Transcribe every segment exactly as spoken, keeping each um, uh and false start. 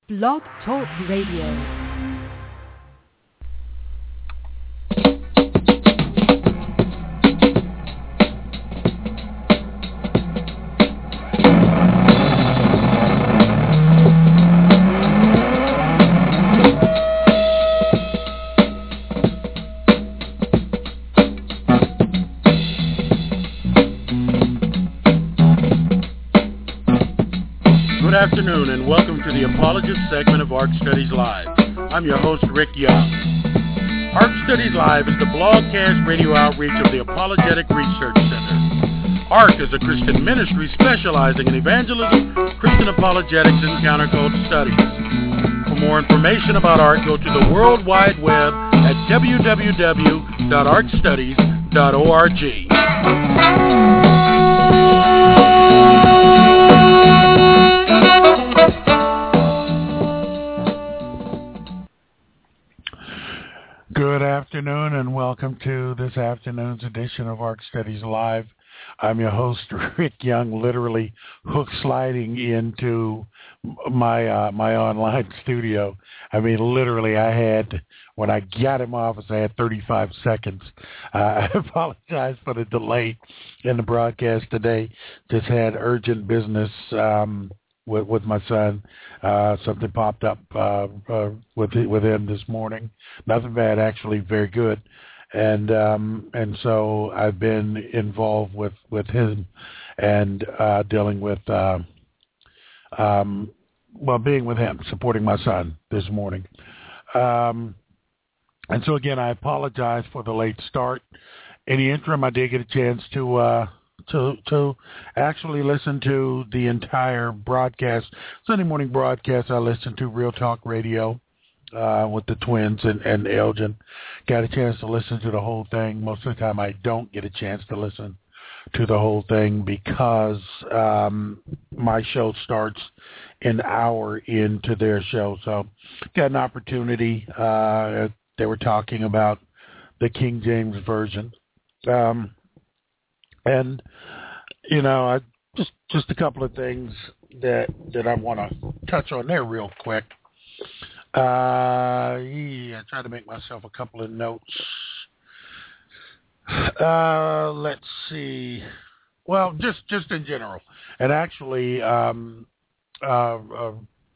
Blog Talk Radio. Good afternoon and welcome to the Apologist segment of ARC Studies Live. I'm your host, Rick Young. ARC Studies Live is the broadcast radio outreach of the Apologetic Research Center. ARC is a Christian ministry specializing in evangelism, Christian apologetics, and counterculture studies. For more information about ARC, go to the World Wide Web at w w w dot arc studies dot org. Good afternoon and welcome to this afternoon's edition of ARC Studies Live. I'm your host, Rick Young, literally hook sliding into my uh, my online studio. I mean, literally, I had, when I got in my office, I had thirty-five seconds. Uh, I apologize for the delay in the broadcast today. Just had urgent business um, with, with my son. Uh, something popped up uh, uh, with with him this morning. Nothing bad, actually, very good. And um, and so I've been involved with, with him and uh, dealing with, uh, um, well, being with him, supporting my son this morning. Um, and so, again, I apologize for the late start. In the interim, I did get a chance to uh, to to actually listen to the entire broadcast, Sunday morning broadcast. I listened to Real Talk Radio uh, with the twins and, and Elgin. Got a chance to listen to the whole thing. Most of the time I don't get a chance to listen to the whole thing because um, my show starts an hour into their show. So got an opportunity. Uh, they were talking about the King James Version. Um, and, you know, I, just just a couple of things that, that I want to touch on there real quick. Uh, yeah, I tried to make myself a couple of notes. Uh, let's see. Well, just, just in general. And actually, um, uh, uh,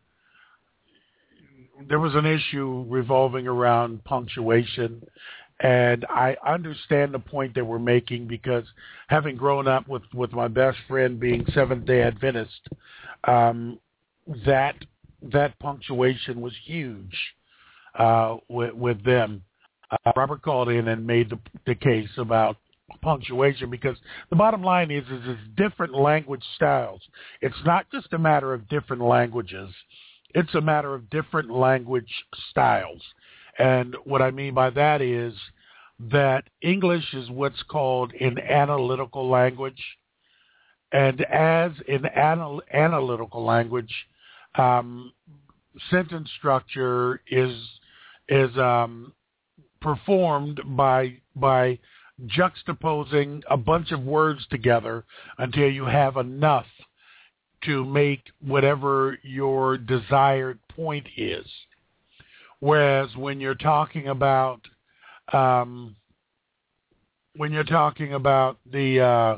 there was an issue revolving around punctuation. And I understand the point that we're making because having grown up with, with my best friend being Seventh-day Adventist, um, that that punctuation was huge uh, with, with them. Uh, Robert called in and made the, the case about punctuation because the bottom line is, is it's different language styles. It's not just a matter of different languages. It's a matter of different language styles. And what I mean by that is that English is what's called an analytical language. And as an anal- analytical language, Um, sentence structure is is um, performed by by juxtaposing a bunch of words together until you have enough to make whatever your desired point is. Whereas when you're talking about um, when you're talking about the uh,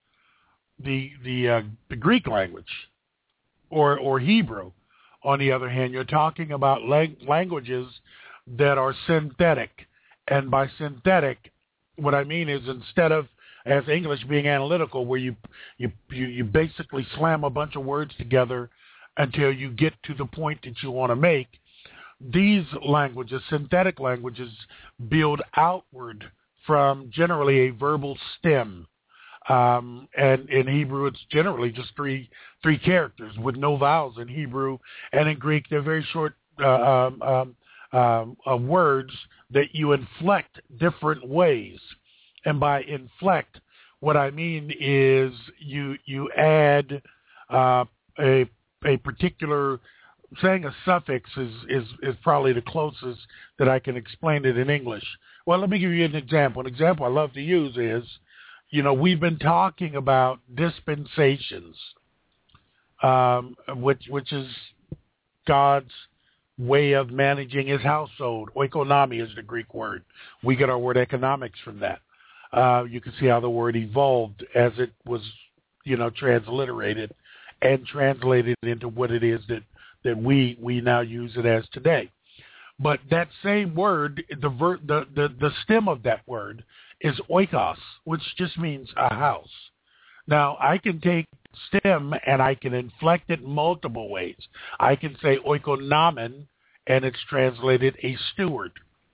the the uh, the Greek language, or or Hebrew, on the other hand, you're talking about lang- languages that are synthetic. And by synthetic, what I mean is instead of, as English being analytical, where you you, you, you basically slam a bunch of words together until you get to the point that you want to make, these languages, synthetic languages, build outward from generally a verbal stem. Um, and in Hebrew, it's generally just three three characters with no vowels in Hebrew. And in Greek, they're very short uh, um, um, um, uh, words that you inflect different ways. And by inflect, what I mean is you you add uh, a a particular, saying a suffix is, is, is probably the closest that I can explain it in English. Well, let me give you an example. An example I love to use is, you know, we've been talking about dispensations, um, which which is God's way of managing his household. Oikonomy is the Greek word. We get our word economics from that. Uh, you can see how the word evolved as it was, you know, transliterated and translated into what it is that, that we we now use it as today. But that same word, the, ver, the the the stem of that word is oikos, which just means a house. Now, I can take stem and I can inflect it multiple ways. I can say oikonomen, and it's translated a steward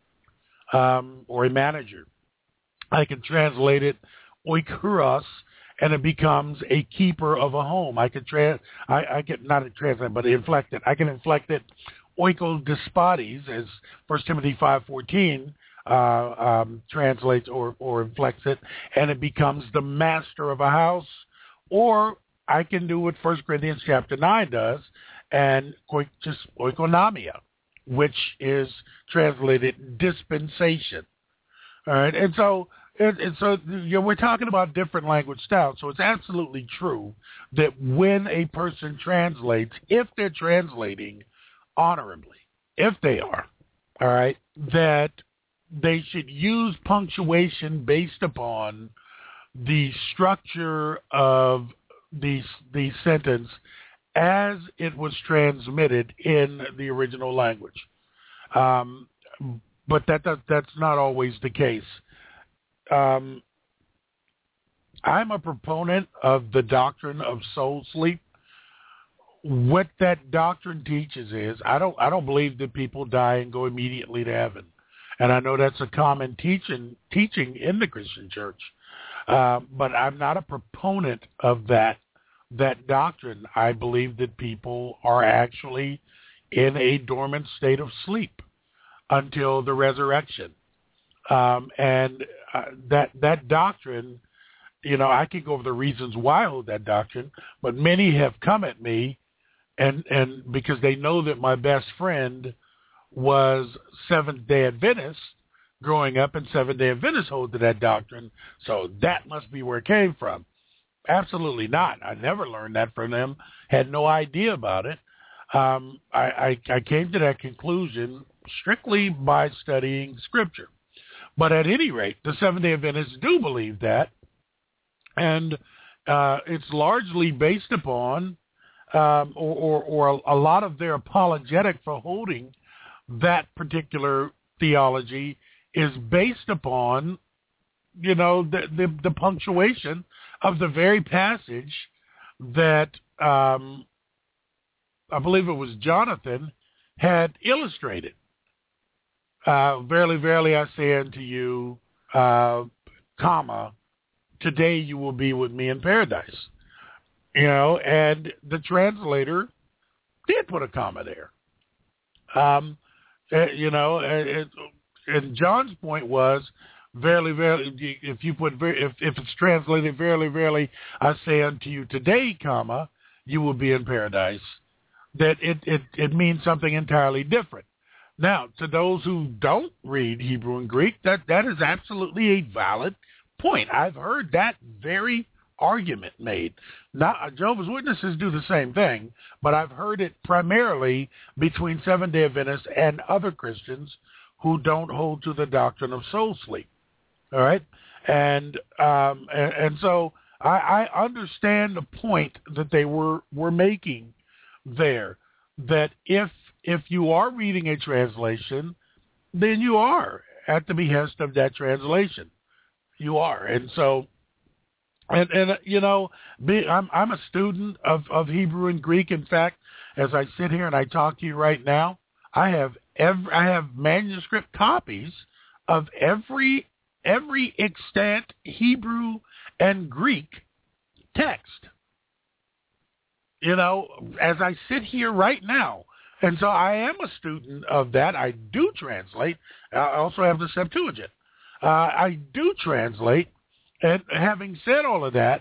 um, or a manager. I can translate it oikuros, and it becomes a keeper of a home. I can trans, I, I can not translate, but inflect it. I can inflect it oikodespotes, as First Timothy five fourteen uh, um, translates or, or inflects it, and it becomes the master of a house. Or I can do what First Corinthians chapter nine does, and just oikonomia, which is translated dispensation. All right, and so and, and so you know, we're talking about different language styles. So it's absolutely true that when a person translates, if they're translating honorably, if they are, all right, that they should use punctuation based upon the structure of the the sentence as it was transmitted in the original language. Um, but that, that that's not always the case. Um, I'm a proponent of the doctrine of soul sleep. What that doctrine teaches is I don't I don't believe that people die and go immediately to heaven, and I know that's a common teaching teaching in the Christian church. Uh, but I'm not a proponent of that that doctrine. I believe that people are actually in a dormant state of sleep until the resurrection. Um, and uh, that that doctrine, you know, I could go over the reasons why I hold that doctrine, but many have come at me, and, and because they know that my best friend was Seventh-day Adventist growing up, and Seventh-day Adventists hold to that doctrine, so that must be where it came from. Absolutely not. I never learned that from them, had no idea about it. Um, I, I, I came to that conclusion strictly by studying Scripture. But at any rate, the Seventh-day Adventists do believe that, and uh, it's largely based upon, um, or, or, or a lot of their apologetic for holding that particular theology is based upon, you know, the, the, the punctuation of the very passage that um, I believe it was Jonathan had illustrated. Uh, verily, verily, I say unto you, uh, comma, today you will be with me in paradise. You know, and the translator did put a comma there. Um, uh, you know, and, and John's point was, verily, verily, if you put, if, if it's translated, verily, verily, I say unto you today, comma, you will be in paradise, that it, it, it means something entirely different. Now, to those who don't read Hebrew and Greek, that, that is absolutely a valid point. I've heard that very argument made. Not, Jehovah's Witnesses do the same thing, but I've heard it primarily between Seventh-day Adventists and other Christians who don't hold to the doctrine of soul sleep. All right? And um, and, and so I, I understand the point that they were, were making there, that if if you are reading a translation, then you are at the behest of that translation. You are. And so, and, and you know, be, I'm, I'm a student of, of Hebrew and Greek. In fact, as I sit here and I talk to you right now, I have every, I have manuscript copies of every every extant Hebrew and Greek text. You know, as I sit here right now. And so I am a student of that. I do translate. I also have the Septuagint. Uh, I do translate. And having said all of that,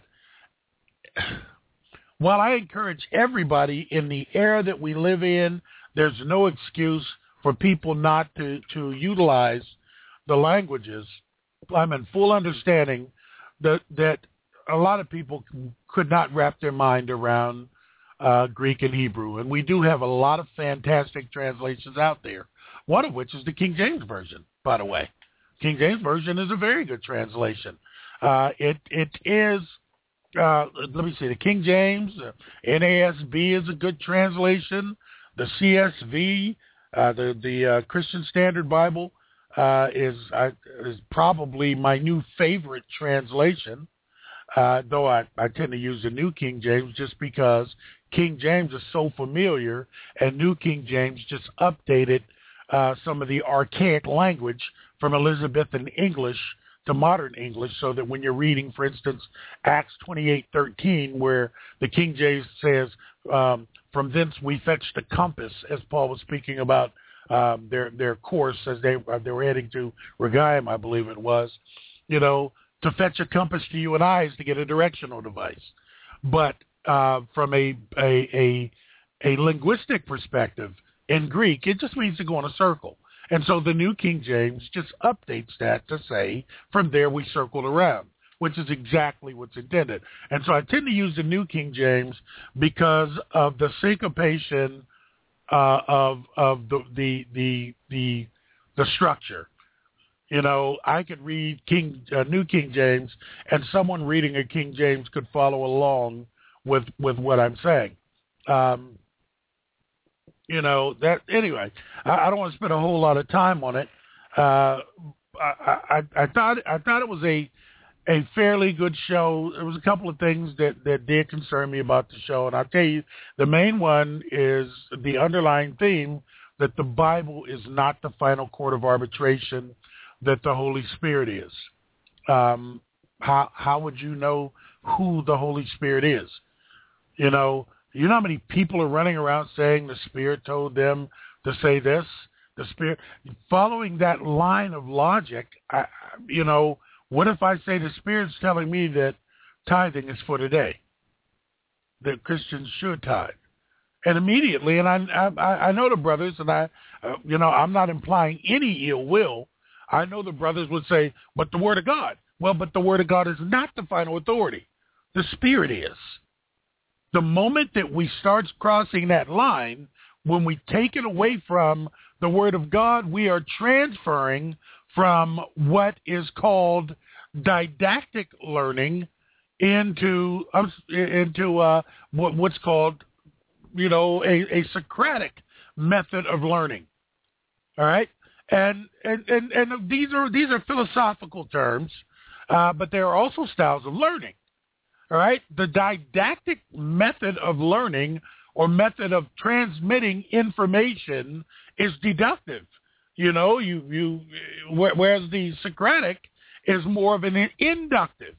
while I encourage everybody in the era that we live in, there's no excuse for people not to, to utilize the languages. I'm in full understanding that, that a lot of people could not wrap their mind around uh, Greek and Hebrew. And we do have a lot of fantastic translations out there, one of which is the King James Version, by the way. King James Version is a very good translation. Uh, it it is, uh, let me see, the King James, uh, N A S B is a good translation. The C S V, uh, the the uh, Christian Standard Bible, uh, is uh, is probably my new favorite translation. Uh, though I, I tend to use the New King James just because King James is so familiar, and New King James just updated uh, some of the archaic language from Elizabethan English to modern English, so that when you're reading, for instance, Acts twenty-eight thirteen, where the King James says, um, from thence we fetched the compass, as Paul was speaking about um, their their course as they, uh, they were heading to Regaim, I believe it was, you know, to fetch a compass to you and I is to get a directional device. But uh, from a, a a a linguistic perspective, in Greek, it just means to go in a circle. And so the New King James just updates that to say, from there we circled around, which is exactly what's intended. And so I tend to use the New King James because of the syncopation uh, of of the, the the the the structure. You know, I could read King uh, New King James, and someone reading a King James could follow along with with what I'm saying. Um, you know that anyway. I, I don't want to spend a whole lot of time on it. Uh, I, I, I thought I thought it was a a fairly good show. There was a couple of things that, that did concern me about the show, and I'll tell you, the main one is the underlying theme that the Bible is not the final court of arbitration that the Holy Spirit is. Um, how how would you know who the Holy Spirit is? You know, you know how many people are running around saying the Spirit told them to say this? The Spirit, following that line of logic, I, you know, what if I say the Spirit's telling me that tithing is for today, that Christians should tithe? And immediately, and I I, I know the brothers, and I, uh, you know, I'm not implying any ill will. I know the brothers would say, but the Word of God. Well, but the Word of God is not the final authority. The Spirit is. The moment that we start crossing that line, when we take it away from the Word of God, we are transferring from what is called didactic learning into uh, into uh, what, what's called, you know, a, a Socratic method of learning. All right, and and and, and these are these are philosophical terms, uh, but there are also styles of learning. All right, the didactic method of learning or method of transmitting information is deductive. You know, you you whereas the Socratic is more of an inductive.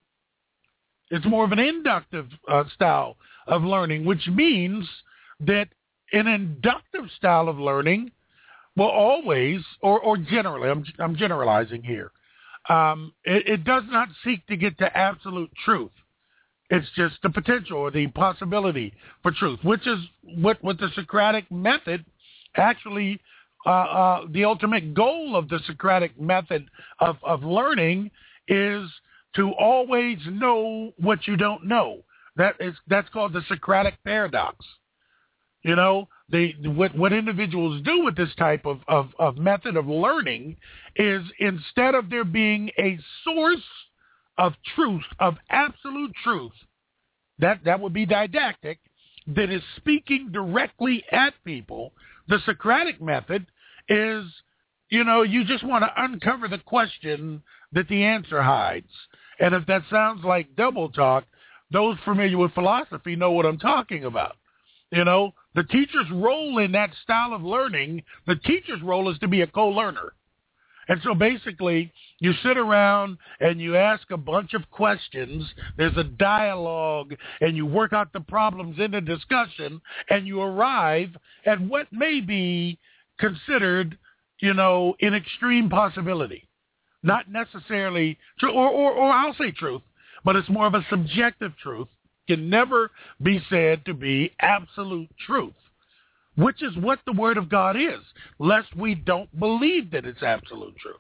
It's more of an inductive uh, style of learning, which means that an inductive style of learning will always, or, or generally, I'm, I'm generalizing here, um, it, it does not seek to get to absolute truth. It's just the potential or the possibility for truth, which is what, what the Socratic method actually, uh, uh, the ultimate goal of the Socratic method of, of learning is to always know what you don't know. That is, that's called the Socratic paradox. You know, they, what, what individuals do with this type of, of, of method of learning is, instead of there being a source of truth, of absolute truth, that, that would be didactic, that is speaking directly at people, the Socratic method is, you know, you just want to uncover the question that the answer hides. And if that sounds like double talk, those familiar with philosophy know what I'm talking about. You know, the teacher's role in that style of learning, the teacher's role is to be a co-learner. And so basically, you sit around and you ask a bunch of questions, there's a dialogue, and you work out the problems in the discussion, and you arrive at what may be considered, you know, an extreme possibility. Not necessarily true, or, or, or I'll say truth, but it's more of a subjective truth. Can never be said to be absolute truth, which is what the Word of God is, lest we don't believe that it's absolute truth.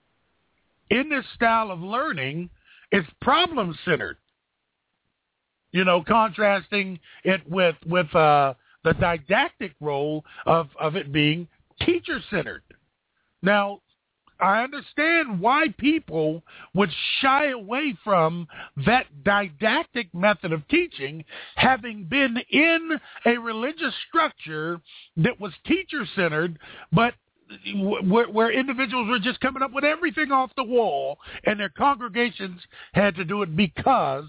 In this style of learning, it's problem-centered. you know, contrasting it with with uh, the didactic role of, of it being teacher-centered. Now, I understand why people would shy away from that didactic method of teaching, having been in a religious structure that was teacher-centered, but where, where individuals were just coming up with everything off the wall, and their congregations had to do it because,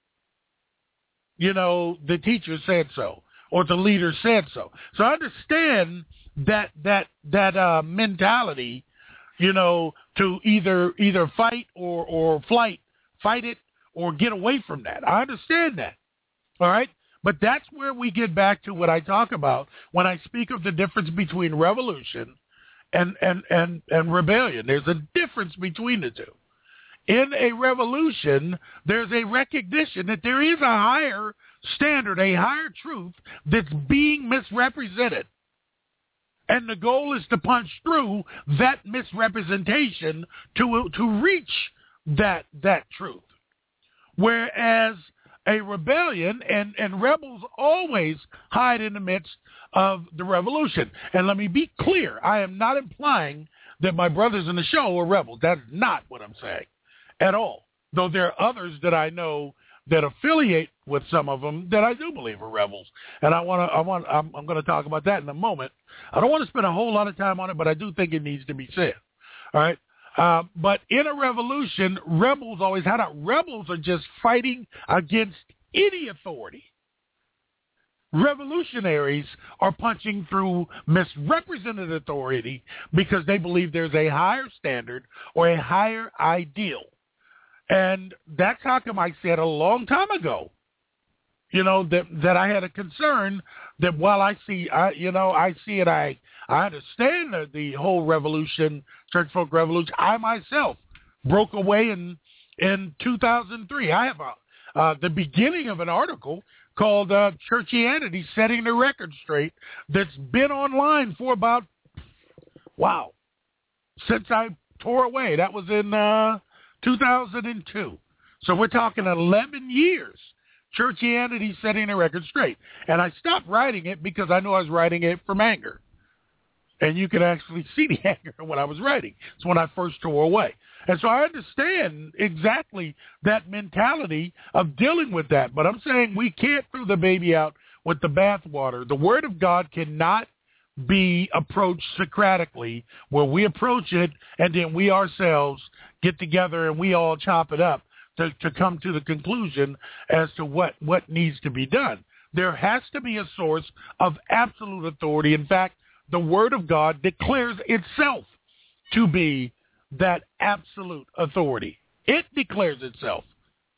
you know, the teacher said so, or the leader said so. So I understand that that that uh, mentality, you know, to either either fight or, or flight, fight it or get away from that. I understand that. All right. But that's where we get back to what I talk about when I speak of the difference between revolution and, and, and, and rebellion. There's a difference between the two. In a revolution, there's a recognition that there is a higher standard, a higher truth that's being misrepresented. And the goal is to punch through that misrepresentation to to reach that that truth. Whereas a rebellion and, and rebels always hide in the midst of the revolution. And let me be clear, I am not implying that my brothers in the show are rebels. That's not what I'm saying at all. Though there are others that I know that affiliate with some of them that I do believe are rebels, and I want to. I want. I'm, I'm going to talk about that in a moment. I don't want to spend a whole lot of time on it, but I do think it needs to be said. All right. Uh, but in a revolution, rebels always had out. Rebels are just fighting against any authority. Revolutionaries are punching through misrepresented authority because they believe there's a higher standard or a higher ideal. And that's how come I said a long time ago, you know, that that I had a concern that while I see, I, you know, I see it, I I understand the, the whole revolution, church folk revolution. I myself broke away in in two thousand three. I have a, uh, the beginning of an article called uh, Churchianity Setting the Record Straight that's been online for about, wow, since I tore away. That was in uh, two thousand two. So we're talking eleven years. Churchianity Setting the Record Straight. And I stopped writing it because I knew I was writing it from anger. And you could actually see the anger when I was writing. It's when I first tore away. And so I understand exactly that mentality of dealing with that. But I'm saying we can't throw the baby out with the bathwater. The Word of God cannot be approached Socratically, where we approach it and then we ourselves get together and we all chop it up to, to come to the conclusion as to what, what needs to be done. There has to be a source of absolute authority. In fact, the Word of God declares itself to be that absolute authority. It declares itself.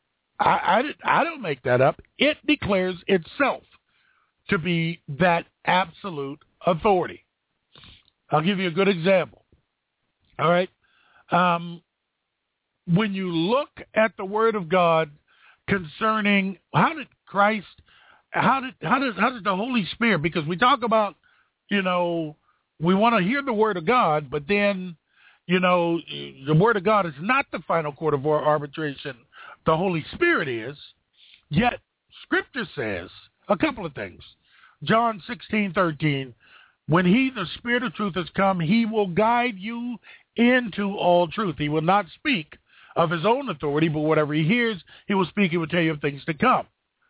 I, I, I don't make that up. It declares itself to be that absolute authority. I'll give you a good example. All right. Um, when you look at the Word of God concerning how did Christ, how did how does how does the Holy Spirit? Because we talk about, you know, we want to hear the Word of God, but then, you know, the Word of God is not the final court of arbitration. The Holy Spirit is. Yet Scripture says a couple of things. John sixteen thirteen. When he, the Spirit of truth, has come, he will guide you into all truth. He will not speak of his own authority, but whatever he hears, he will speak. He will tell you of things to come.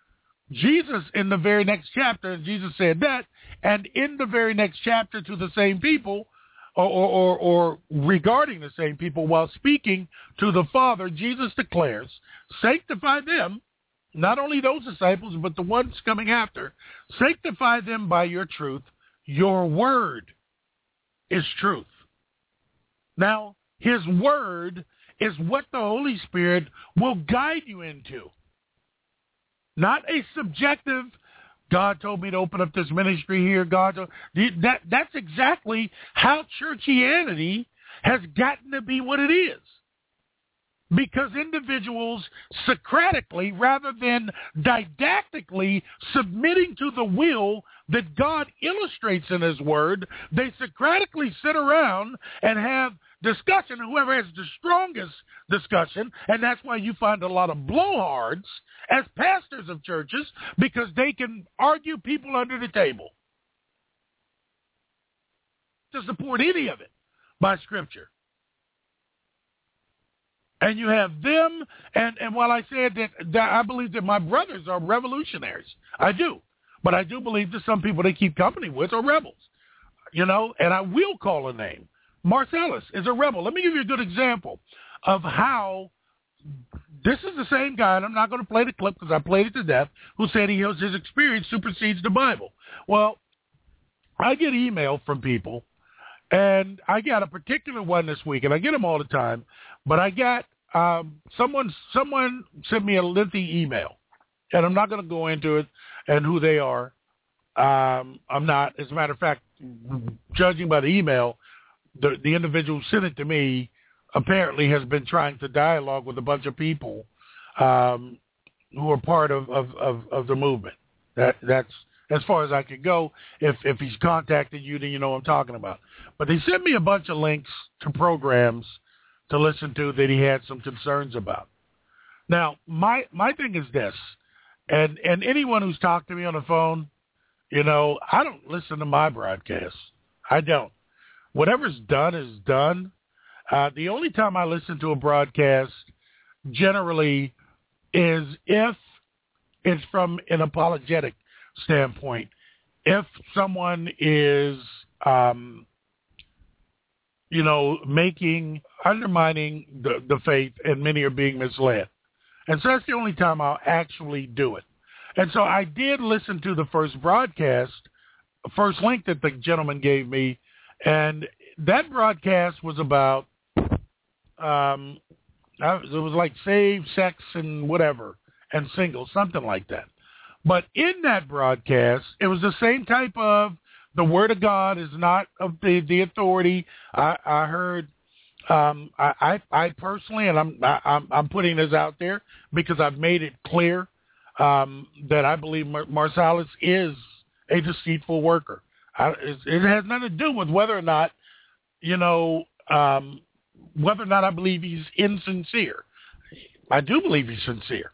Jesus, in the very next chapter, Jesus said that, and in the very next chapter to the same people, or, or, or, or regarding the same people, while speaking to the Father, Jesus declares, sanctify them, not only those disciples, but the ones coming after, sanctify them by your truth. Your word is truth. Now, his word is what the Holy Spirit will guide you into. Not a subjective, God told me to open up this ministry here, God told, that, that's exactly how churchianity has gotten to be what it is. Because individuals Socratically, rather than didactically submitting to the will that God illustrates in his word, they Socratically sit around and have discussion, and whoever has the strongest discussion, and that's why you find a lot of blowhards as pastors of churches, because they can argue people under the table to support any of it by Scripture. And you have them, and, and while I said that, that I believe that my brothers are revolutionaries, I do. But I do believe that some people they keep company with are rebels, you know, and I will call a name. Marcellus is a rebel. Let me give you a good example of how this is the same guy, and I'm not going to play the clip because I played it to death, who said he his experience supersedes the Bible. Well, I get email from people, and I got a particular one this week, and I get them all the time, but I got um, someone someone sent me a lengthy email, and I'm not going to go into it and who they are. Um, I'm not. As a matter of fact, judging by the email, the, the individual who sent it to me apparently has been trying to dialogue with a bunch of people um, who are part of, of, of, of the movement. That That's as far as I could go. If, if he's contacted you, then you know what I'm talking about. But they sent me a bunch of links to programs to listen to that he had some concerns about. Now, my my thing is this, and, and anyone who's talked to me on the phone, you know, I don't listen to my broadcasts. I don't. Whatever's done is done. Uh, the only time I listen to a broadcast generally is if it's from an apologetic standpoint. If someone is, um, you know, making, undermining the, the faith, and many are being misled. And so that's the only time I'll actually do it. And so I did listen to the first broadcast, first link that the gentleman gave me, and that broadcast was about, um, it was like save, sex, and whatever, and single, something like that. But in that broadcast, it was the same type of, the Word of God is not of the, the authority. I, I heard, um, I, I, I personally, and I'm, I, I'm, I'm putting this out there because I've made it clear um, that I believe Mar- Marcellus is a deceitful worker. I, it, it has nothing to do with whether or not, you know, um, whether or not I believe he's insincere. I do believe he's sincere.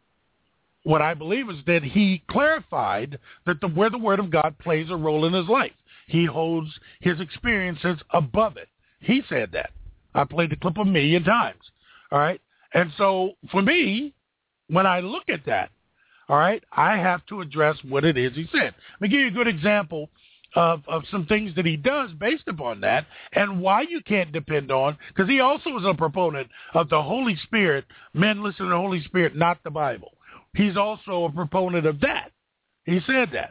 What I believe is that he clarified that the, where the Word of God plays a role in his life, he holds his experiences above it. He said that. I played the clip a million times. All right? And so for me, when I look at that, all right, I have to address what it is he said. Let me give you a good example of, of some things that he does based upon that and why you can't depend on, because he also is a proponent of the Holy Spirit. Men listen to the Holy Spirit, not the Bible. He's also a proponent of that. He said that.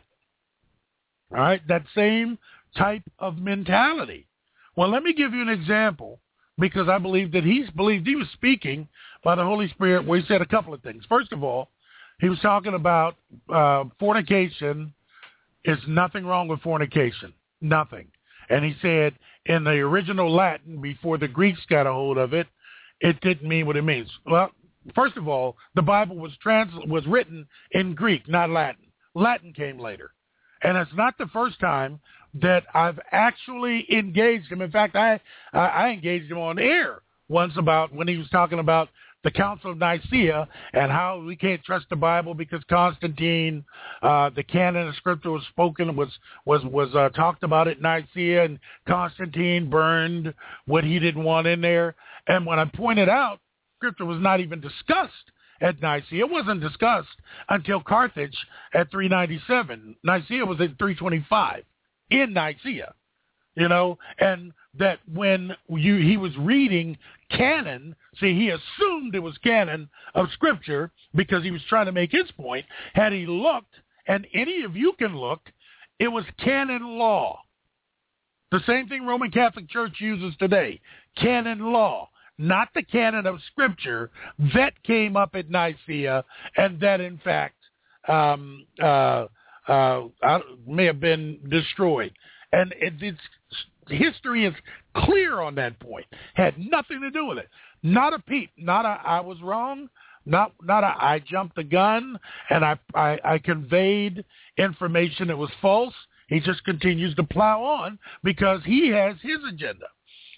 All right, that same type of mentality. Well, let me give you an example, because I believe that he's believed he was speaking by the Holy Spirit where he said a couple of things. First of all, he was talking about uh, fornication. Is nothing wrong with fornication. Nothing. And he said in the original Latin, before the Greeks got a hold of it, it didn't mean what it means. Well, first of all, the Bible was trans- was written in Greek, not Latin. Latin came later. And it's not the first time that I've actually engaged him. In fact, I, I engaged him on air once about when he was talking about the Council of Nicaea and how we can't trust the Bible because Constantine, uh, the canon of Scripture was spoken, was was was uh, talked about at Nicaea, and Constantine burned what he didn't want in there. And when I pointed out, Scripture was not even discussed at Nicaea. It wasn't discussed until Carthage at three ninety-seven. Nicaea was at three twenty-five in Nicaea, you know, and that when you he was reading canon, see, he assumed it was canon of Scripture because he was trying to make his point. Had he looked, and any of you can look, it was canon law. The same thing Roman Catholic Church uses today, canon law. Not the canon of Scripture that came up at Nicaea and that, in fact, um, uh, uh, may have been destroyed. And it, it's history is clear on that point. Had nothing to do with it. Not a peep. Not a I was wrong. Not not a I jumped the gun and I, I, I conveyed information that was false. He just continues to plow on because he has his agenda.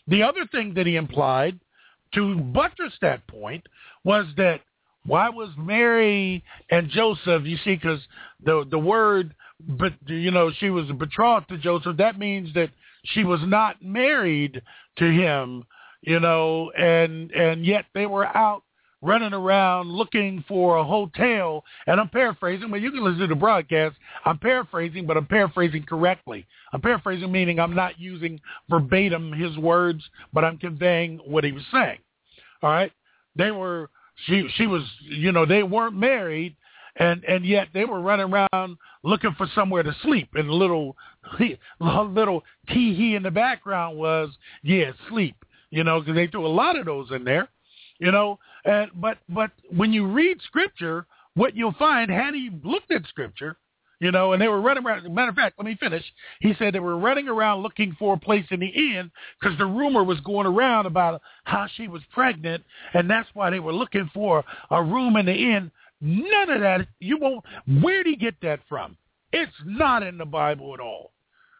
The other thing that he implied to buttress that point was that why was Mary and Joseph, you see, because the the word, but you know, she was betrothed to Joseph, that means that she was not married to him, you know, and and yet they were out running around looking for a hotel. And I'm paraphrasing, but you can listen to the broadcast. I'm paraphrasing, but I'm paraphrasing correctly. I'm paraphrasing meaning I'm not using verbatim his words, but I'm conveying what he was saying. All right? They were, she she was, you know, they weren't married, and, and yet they were running around looking for somewhere to sleep. And a little, little tee-hee in the background was, yeah, sleep, you know, because they threw a lot of those in there. You know, and, but but when you read Scripture, what you'll find, had he looked at Scripture, you know, and they were running around. As a matter of fact, let me finish. He said they were running around looking for a place in the inn because the rumor was going around about how she was pregnant, and that's why they were looking for a room in the inn. None of that. You won't. Where did he get that from? It's not in the Bible at all.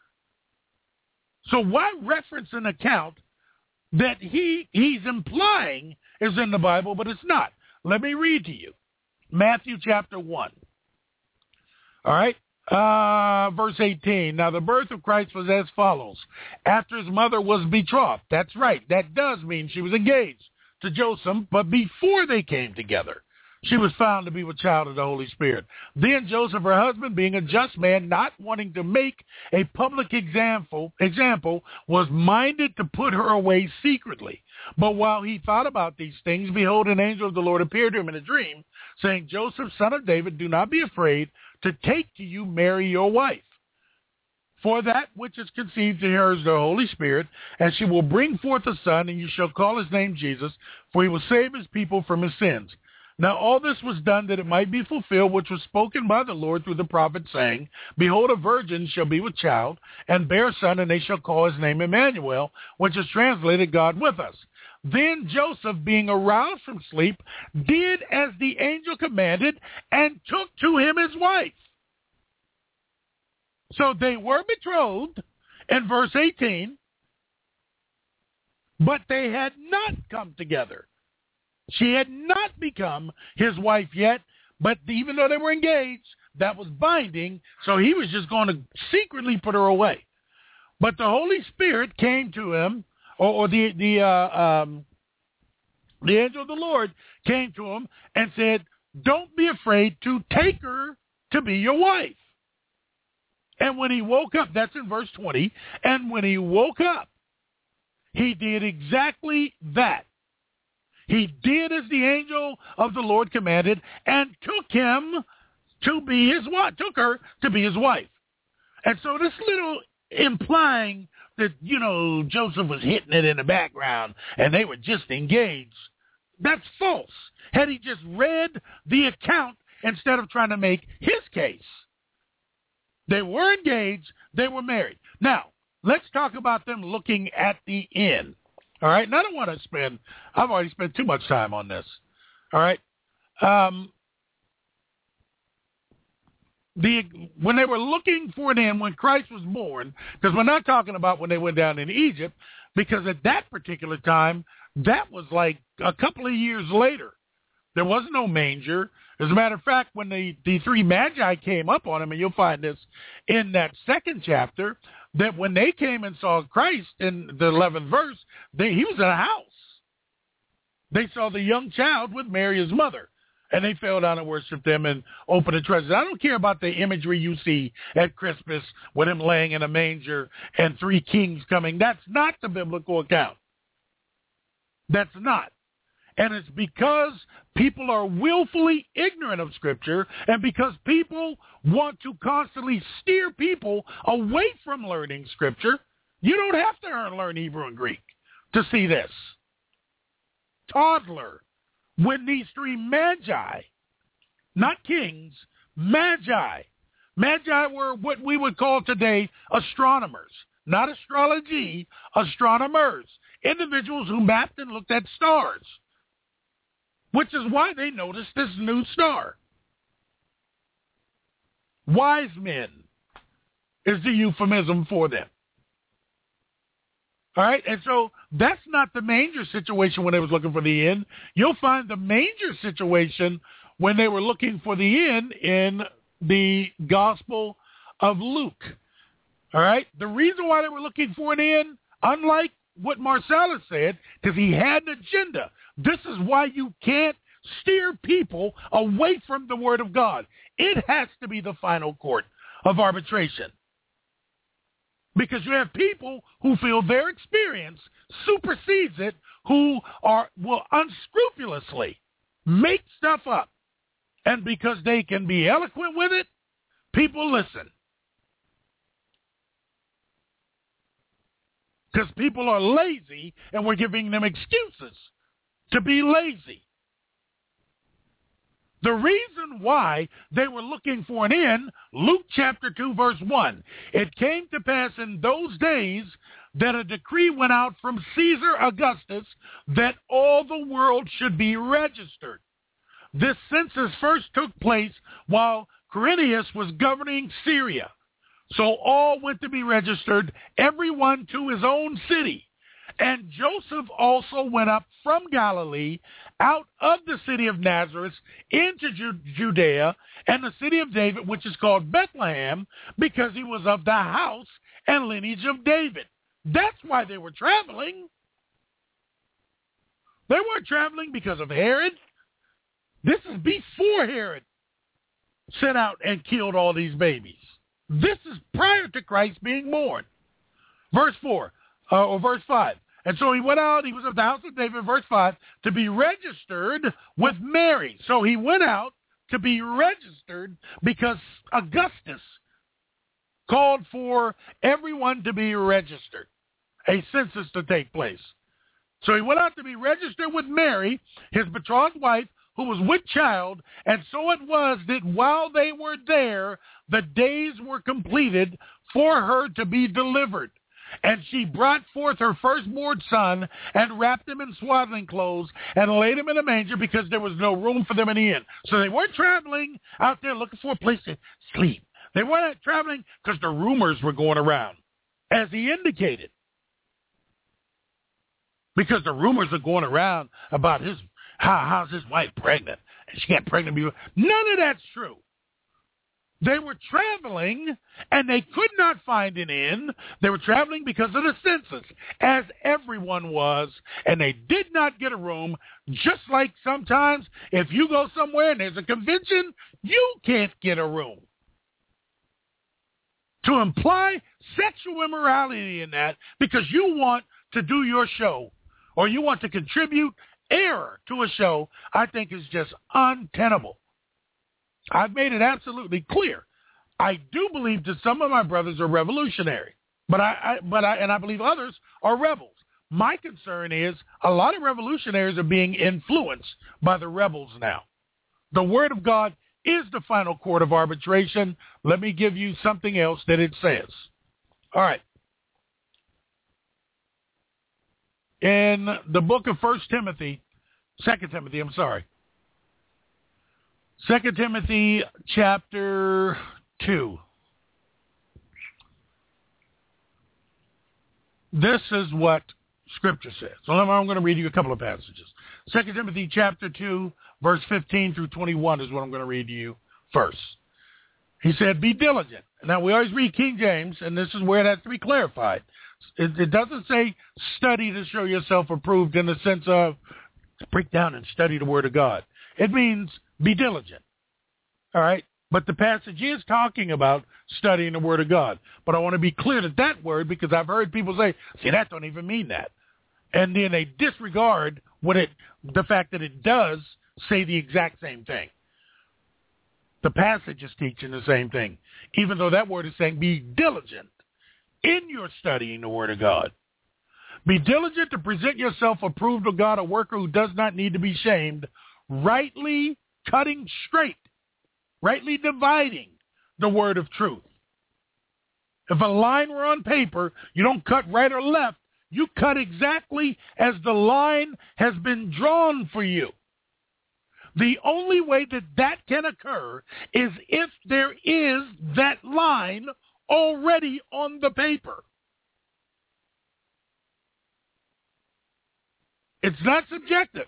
So why reference an account that he he's implying is in the Bible, but it's not? Let me read to you. Matthew chapter one. All right. Uh, verse eighteen. Now the birth of Christ was as follows. After his mother was betrothed. That's right. That does mean she was engaged to Joseph, but before they came together, she was found to be with child of the Holy Spirit. Then Joseph, her husband, being a just man, not wanting to make a public example, example, was minded to put her away secretly. But while he thought about these things, behold, an angel of the Lord appeared to him in a dream, saying, Joseph, son of David, do not be afraid to take to you Mary your wife. For that which is conceived in her is the Holy Spirit, and she will bring forth a son, and you shall call his name Jesus, for he will save his people from his sins. Now all this was done that it might be fulfilled, which was spoken by the Lord through the prophet, saying, Behold, a virgin shall be with child, and bear a son, and they shall call his name Emmanuel, which is translated God with us. Then Joseph, being aroused from sleep, did as the angel commanded, and took to him his wife. So they were betrothed in verse eighteen, but they had not come together. She had not become his wife yet, but even though they were engaged, that was binding, so he was just going to secretly put her away. But the Holy Spirit came to him, or, or the the uh, um, the angel of the Lord came to him and said, don't be afraid to take her to be your wife. And when he woke up, that's in verse twenty, and when he woke up, he did exactly that. He did as the angel of the Lord commanded and took him to be his wife, took her to be his wife. And so this little implying that, you know, Joseph was hitting it in the background and they were just engaged, that's false. Had he just read the account instead of trying to make his case. They were engaged, they were married. Now, let's talk about them looking at the inn. All right, and I don't want to spend, I've already spent too much time on this. All right. Um, the when they were looking for an inn, when Christ was born, because we're not talking about when they went down into Egypt, because at that particular time, that was like a couple of years later. There was no manger. As a matter of fact, when the, the three magi came up on him, and you'll find this in that second chapter, that when they came and saw Christ in the eleventh verse, they, he was in a house. They saw the young child with Mary, his mother, and they fell down and worshiped him and opened the treasures. I don't care about the imagery you see at Christmas with him laying in a manger and three kings coming. That's not the biblical account. That's not. And it's because people are willfully ignorant of Scripture, and because people want to constantly steer people away from learning Scripture. You don't have to learn Hebrew and Greek to see this. Toddler, when these three magi, not kings, magi. Magi were what we would call today astronomers, not astrology, astronomers, individuals who mapped and looked at stars. Which is why they noticed this new star. Wise men is the euphemism for them. All right, and so that's not the manger situation when they was looking for the end. You'll find the manger situation when they were looking for the end in the Gospel of Luke. All right, the reason why they were looking for an end, unlike what Marcellus said, because he had an agenda. This is why you can't steer people away from the Word of God. It has to be the final court of arbitration. Because you have people who feel their experience supersedes it, who are will unscrupulously make stuff up. And because they can be eloquent with it, people listen. Because people are lazy, and we're giving them excuses to be lazy. The reason why they were looking for an end, Luke chapter two, verse one. It came to pass in those days that a decree went out from Caesar Augustus that all the world should be registered. This census first took place while Quirinius was governing Syria. So all went to be registered, everyone to his own city. And Joseph also went up from Galilee out of the city of Nazareth into Ju- Judea and the city of David, which is called Bethlehem, because he was of the house and lineage of David. That's why they were traveling. They weren't traveling because of Herod. This is before Herod sent out and killed all these babies. This is prior to Christ being born. Verse four, uh, or verse five. And so he went out, he was of the house of David, verse five, to be registered with Mary. So he went out to be registered because Augustus called for everyone to be registered, a census to take place. So he went out to be registered with Mary, his betrothed wife, who was with child, and so it was that while they were there, the days were completed for her to be delivered. And she brought forth her firstborn son and wrapped him in swaddling clothes and laid him in a manger because there was no room for them in the inn. So they weren't traveling out there looking for a place to sleep. They weren't traveling because the rumors were going around, as he indicated. Because the rumors are going around about his how, how's his wife pregnant, and she got pregnant before. None of that's true. They were traveling, and they could not find an inn. They were traveling because of the census, as everyone was, and they did not get a room, just like sometimes if you go somewhere and there's a convention, you can't get a room. To imply sexual immorality in that because you want to do your show or you want to contribute error to a show, I think is just untenable. I've made it absolutely clear. I do believe that some of my brothers are revolutionary, but I, I but I and I believe others are rebels. My concern is a lot of revolutionaries are being influenced by the rebels now. The Word of God is the final court of arbitration. Let me give you something else that it says. All right. In the book of First Timothy, Second Timothy, I'm sorry. Second Timothy chapter two. This is what Scripture says. So I'm going to read you a couple of passages. Second Timothy chapter two, verse fifteen through twenty-one is what I'm going to read to you first. He said, be diligent. Now, we always read King James, and this is where it has to be clarified. It, it doesn't say study to show yourself approved in the sense of break down and study the Word of God. It means be diligent. All right? But the passage is talking about studying the Word of God. But I want to be clear to that word because I've heard people say, see, that don't even mean that. And then they disregard what it, the fact that it does say the exact same thing. The passage is teaching the same thing, even though that word is saying be diligent in your studying the Word of God. Be diligent to present yourself approved of God, a worker who does not need to be shamed, rightly cutting straight, rightly dividing the word of truth. If a line were on paper, you don't cut right or left. You cut exactly as the line has been drawn for you. The only way that that can occur is if there is that line already on the paper. It's not subjective.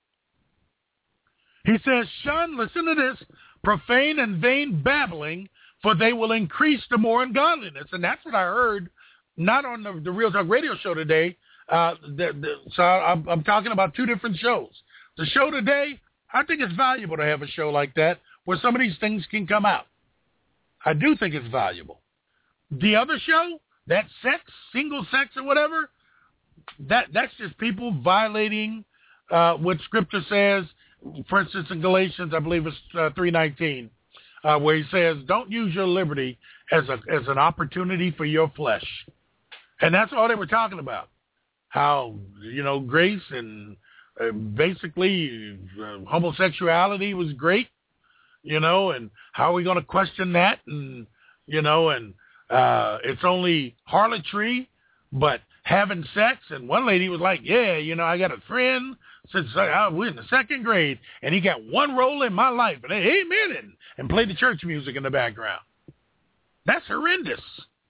He says, shun, listen to this, profane and vain babbling, for they will increase the more ungodliness. And that's what I heard, not on the, the Real Talk Radio show today. Uh, the, the, so I'm, I'm talking about two different shows. The show today, I think it's valuable to have a show like that where some of these things can come out. I do think it's valuable. The other show, that sex, single sex or whatever, that that's just people violating uh, what Scripture says. For instance, in Galatians, I believe it's uh, three nineteen, uh, where he says, don't use your liberty as a as an opportunity for your flesh. And that's all they were talking about. How, you know, grace and uh, basically uh, homosexuality was great, you know, and how are we going to question that? And, you know, and uh, it's only harlotry, but having sex. And one lady was like, yeah, you know, I got a friend since I was in the second grade, and he got one role in my life, and amen, and, and played the church music in the background. That's horrendous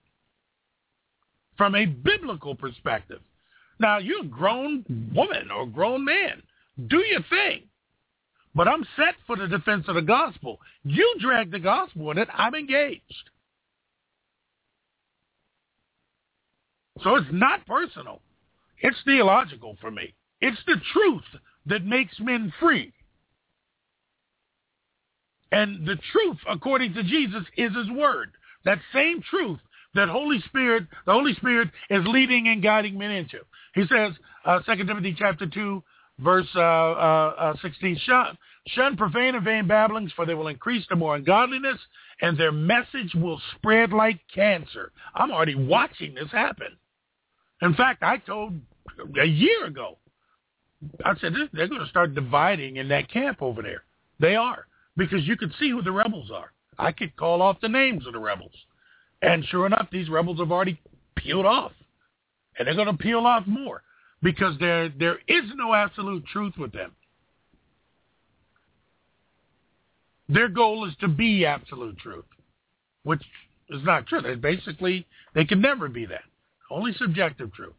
from a biblical perspective. Now, you're a grown woman or a grown man. Do your thing. But I'm set for the defense of the gospel. You drag the gospel in it, I'm engaged. So it's not personal. It's theological for me. It's the truth that makes men free. And the truth, according to Jesus, is his word. That same truth that Holy Spirit, the Holy Spirit is leading and guiding men into. He says, uh, Second Timothy chapter two, verse uh, uh, uh, sixteen, shun, shun profane and vain babblings, for they will increase the more ungodliness, and their message will spread like cancer. I'm already watching this happen. In fact, I told a year ago, I said, they're going to start dividing in that camp over there. They are, because you can see who the rebels are. I could call off the names of the rebels. And sure enough, these rebels have already peeled off. And they're going to peel off more because there there is no absolute truth with them. Their goal is to be absolute truth, which is not true. They basically, they can never be that. Only subjective truth.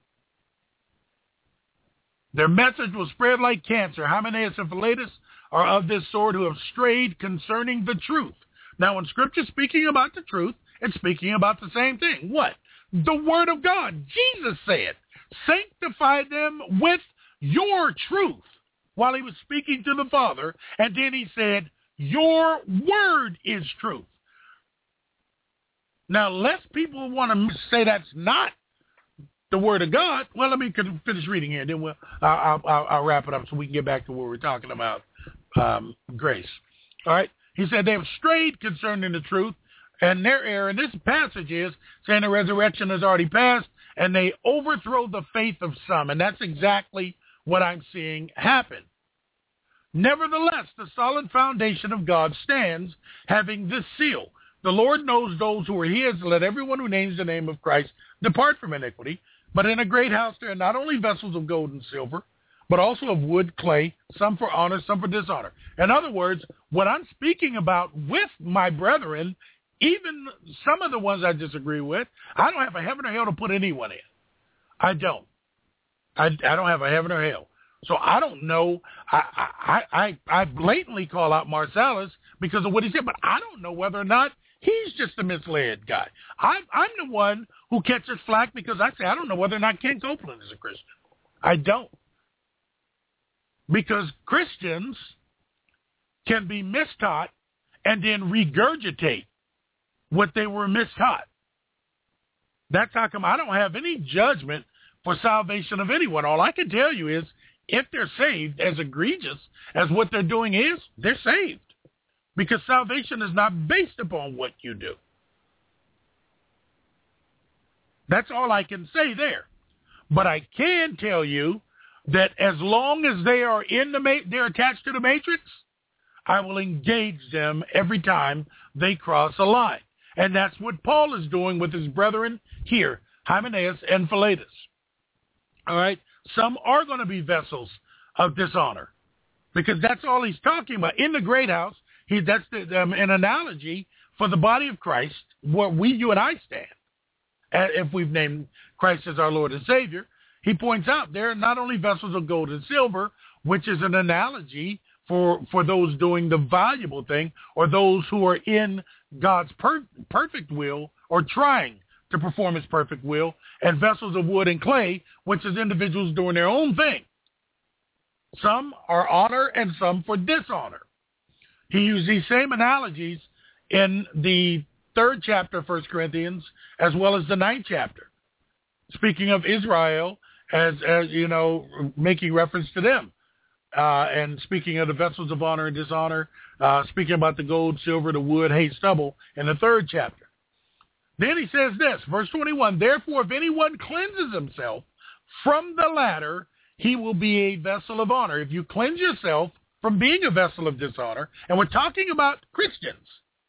Their message will spread like cancer. Hymenaeus and Philetus are of this sort who have strayed concerning the truth. Now, when Scripture is speaking about the truth, it's speaking about the same thing. What? The Word of God. Jesus said, sanctify them with your truth, while he was speaking to the Father. And then he said, your word is truth. Now, lest people want to say that's not the Word of God, well, let me finish reading here, and then we'll, I'll, I'll, I'll wrap it up so we can get back to what we're talking about, um, grace. All right? He said they have strayed concerning the truth, and their error in this passage is saying the resurrection has already passed, and they overthrow the faith of some, and that's exactly what I'm seeing happen. Nevertheless, the solid foundation of God stands, having this seal. The Lord knows those who are his. Let everyone who names the name of Christ depart from iniquity. But in a great house there are not only vessels of gold and silver, but also of wood, clay, some for honor, some for dishonor. In other words, what I'm speaking about with my brethren, even some of the ones I disagree with, I don't have a heaven or hell to put anyone in. I don't. I, I don't have a heaven or hell. So I don't know. I, I, I, I blatantly call out Marcellus because of what he said, but I don't know whether or not he's just a misled guy. I'm, I'm the one who catches flack because I say I don't know whether or not Ken Copeland is a Christian. I don't. Because Christians can be mistaught and then regurgitate what they were mistaught. That's how come I don't have any judgment for salvation of anyone. All I can tell you is if they're saved, as egregious as what they're doing is, they're saved. Because salvation is not based upon what you do. That's all I can say there. But I can tell you that as long as they are in the ma- they're attached to the matrix, I will engage them every time they cross a line. And that's what Paul is doing with his brethren here, Hymenaeus and Philetus. All right? Some are going to be vessels of dishonor because that's all he's talking about. In the great house, he, that's the, um, an analogy for the body of Christ where we, you and I stand. And if we've named Christ as our Lord and Savior, he points out they're not only vessels of gold and silver, which is an analogy for, for those doing the valuable thing or those who are in God's per- perfect will or trying to perform his perfect will, and vessels of wood and clay, which is individuals doing their own thing. Some are honor and some for dishonor. He used these same analogies in the third chapter of First Corinthians as well as the ninth chapter, speaking of Israel as, as you know, making reference to them. Uh, and speaking of the vessels of honor and dishonor, uh, speaking about the gold, silver, the wood, hay, stubble in the third chapter. Then he says this, verse twenty-one, therefore, if anyone cleanses himself from the latter, he will be a vessel of honor. If you cleanse yourself from being a vessel of dishonor, and we're talking about Christians,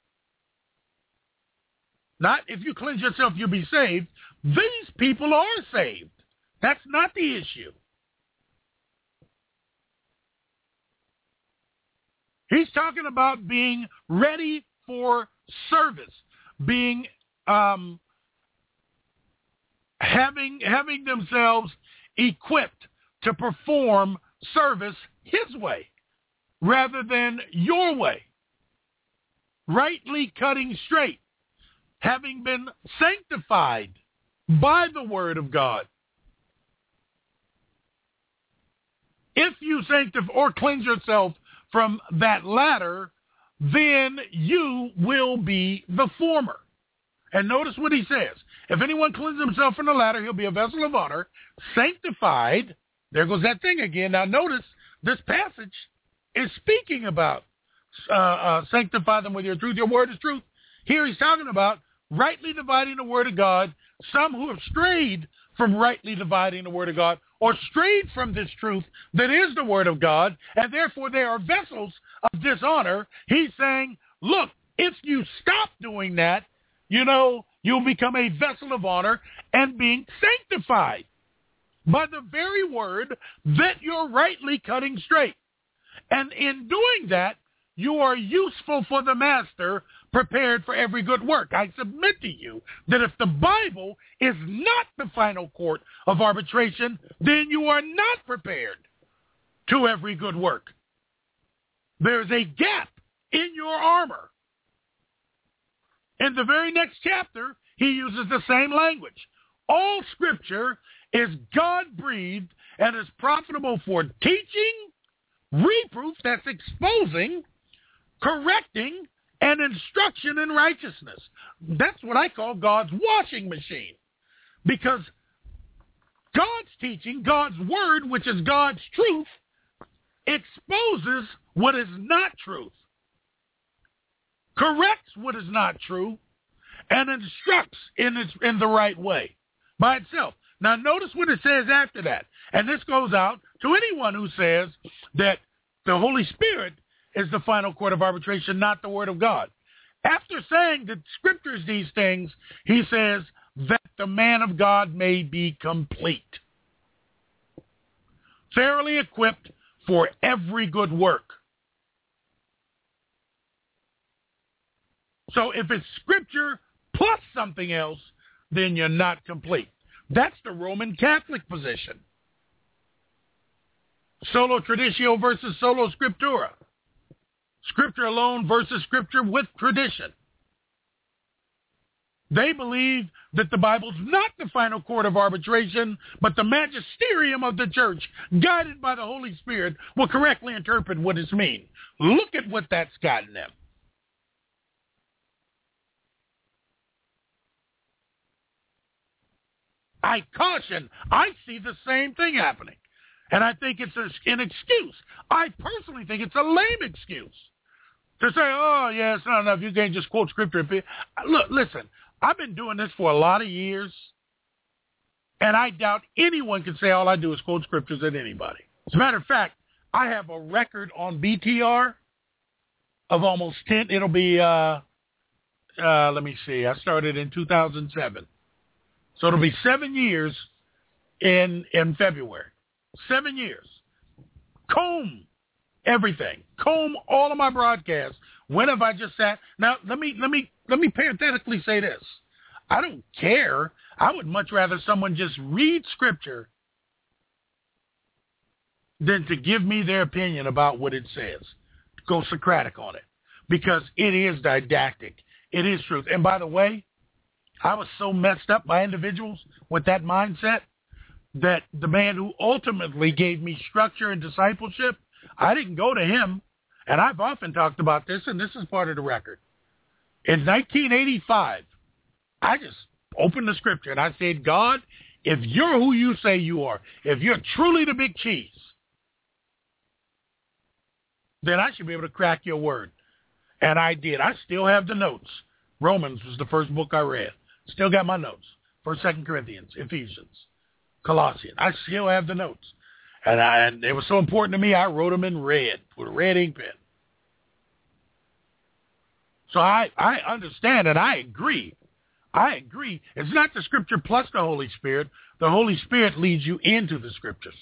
not if you cleanse yourself, you'll be saved. These people are saved. That's not the issue. He's talking about being ready for service, being um, having having themselves equipped to perform service his way rather than your way. Rightly cutting straight, having been sanctified by the word of God. If you sanctify or cleanse yourself from that latter, then you will be the former. And notice what he says. If anyone cleanses himself from the latter, he'll be a vessel of honor, sanctified. There goes that thing again. Now notice this passage is speaking about uh, uh, sanctify them with your truth. Your word is truth. Here he's talking about rightly dividing the word of God. Some who have strayed from rightly dividing the word of God or strayed from this truth that is the word of God, and therefore they are vessels of dishonor. He's saying, look, if you stop doing that, you know, you'll become a vessel of honor and being sanctified by the very word that you're rightly cutting straight. And in doing that, you are useful for the master, prepared for every good work. I submit to you that if the Bible is not the final court of arbitration, then you are not prepared to every good work. There's a gap in your armor. In the very next chapter, he uses the same language. All Scripture is God-breathed and is profitable for teaching, reproof, that's exposing, correcting, and instruction in righteousness. That's what I call God's washing machine. Because God's teaching, God's word, which is God's truth, exposes what is not truth, corrects what is not true, and instructs in its, in the right way by itself. Now notice what it says after that. And this goes out to anyone who says that the Holy Spirit is the final court of arbitration, not the word of God. After saying that scriptures these things, he says that the man of God may be complete, thoroughly equipped for every good work. So if it's scripture plus something else, then you're not complete. That's the Roman Catholic position. Solo traditio versus solo scriptura. Scripture alone versus scripture with tradition. They believe that the Bible's not the final court of arbitration, but the magisterium of the church, guided by the Holy Spirit, will correctly interpret what it means. Look at what that's gotten them. I caution, I see the same thing happening. And I think it's an excuse. I personally think it's a lame excuse to say, oh, yeah, it's not enough. You can't just quote scripture. Look, listen, I've been doing this for a lot of years, and I doubt anyone can say all I do is quote scriptures at anybody. As a matter of fact, I have a record on B T R of almost ten. It'll be, uh, uh, let me see, I started in two thousand seven. So it'll be seven years in in February. Seven years. Comb everything. Comb all of my broadcasts. When have I just sat? Now let me let me let me parenthetically say this. I don't care. I would much rather someone just read scripture than to give me their opinion about what it says. Go Socratic on it. Because it is didactic. It is truth. And by the way, I was so messed up by individuals with that mindset that the man who ultimately gave me structure and discipleship, I didn't go to him. And I've often talked about this, and this is part of the record. In nineteen eighty-five, I just opened the scripture and I said, God, if you're who you say you are, if you're truly the big cheese, then I should be able to crack your word. And I did. I still have the notes. Romans was the first book I read. Still got my notes. First, Second Corinthians, Ephesians, Colossians. I still have the notes. And, I, and it was so important to me, I wrote them in red with a red ink pen. So I, I understand and I agree. I agree. It's not the scripture plus the Holy Spirit. The Holy Spirit leads you into the scriptures.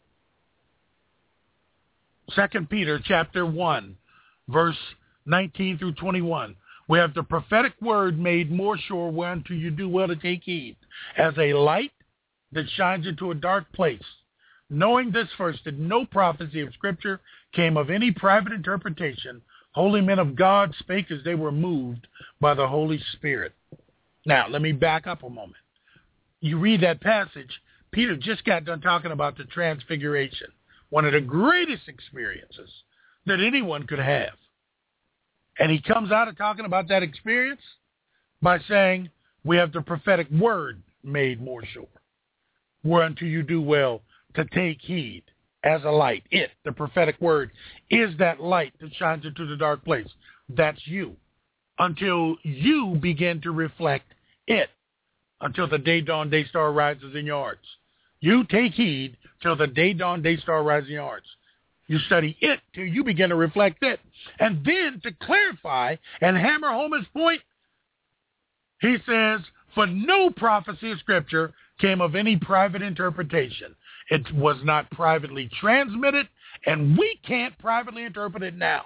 Second Peter chapter one, verse nineteen through twenty-one. We have the prophetic word made more sure, whereunto you do well to take heed, as a light that shines into a dark place. Knowing this first, that no prophecy of Scripture came of any private interpretation, holy men of God spake as they were moved by the Holy Spirit. Now, let me back up a moment. You read that passage, Peter just got done talking about the transfiguration, one of the greatest experiences that anyone could have. And he comes out of talking about that experience by saying, we have the prophetic word made more sure, whereunto you do well to take heed as a light. It, the prophetic word, is that light that shines into the dark place. That's you. Until you begin to reflect it. Until the day dawn, day star rises in your hearts. You take heed till the day dawn, day star rises in your hearts. You study it till you begin to reflect it. And then to clarify and hammer home his point, he says, for no prophecy of Scripture came of any private interpretation. It was not privately transmitted, and we can't privately interpret it now.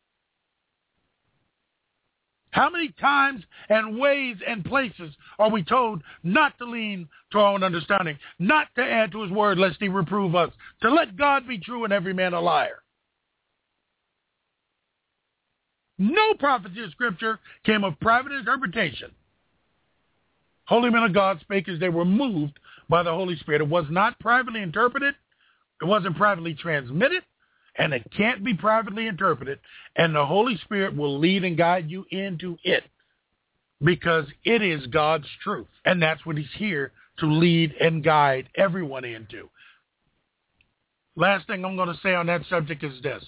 How many times and ways and places are we told not to lean to our own understanding, not to add to his word lest he reprove us, to let God be true and every man a liar? No prophecy of Scripture came of private interpretation. Holy men of God spake as they were moved by the Holy Spirit. It was not privately interpreted. It wasn't privately transmitted. And it can't be privately interpreted. And the Holy Spirit will lead and guide you into it. Because it is God's truth. And that's what he's here to lead and guide everyone into. Last thing I'm going to say on that subject is this.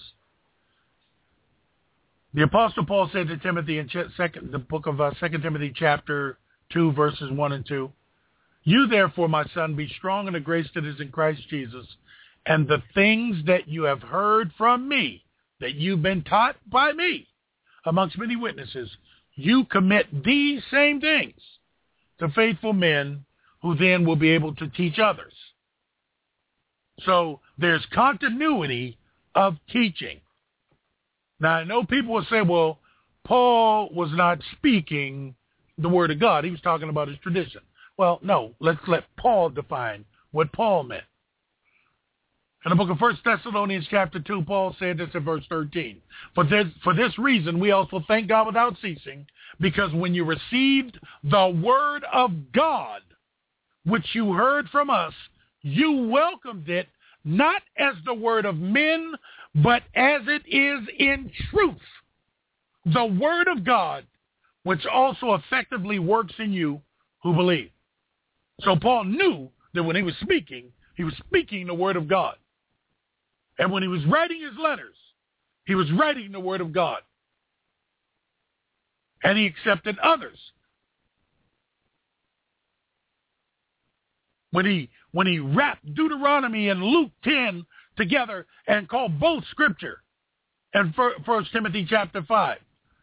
The Apostle Paul said to Timothy in second, the book of uh, Second Timothy chapter two, verses one and two, you therefore, my son, be strong in the grace that is in Christ Jesus, and the things that you have heard from me, that you've been taught by me, amongst many witnesses, you commit these same things to faithful men who then will be able to teach others. So there's continuity of teaching. Now, I know people will say, well, Paul was not speaking the word of God. He was talking about his tradition. Well, no, let's let Paul define what Paul meant. In the book of First Thessalonians chapter two, Paul said this in verse thirteen. For this, for this reason, we also thank God without ceasing, because when you received the word of God, which you heard from us, you welcomed it, not as the word of men, but as it is in truth, the word of God, which also effectively works in you who believe. So Paul knew that when he was speaking, he was speaking the word of God. And when he was writing his letters, he was writing the word of God. And he accepted others. When he when he wrapped Deuteronomy and Luke ten together and called both scripture in First Timothy chapter five.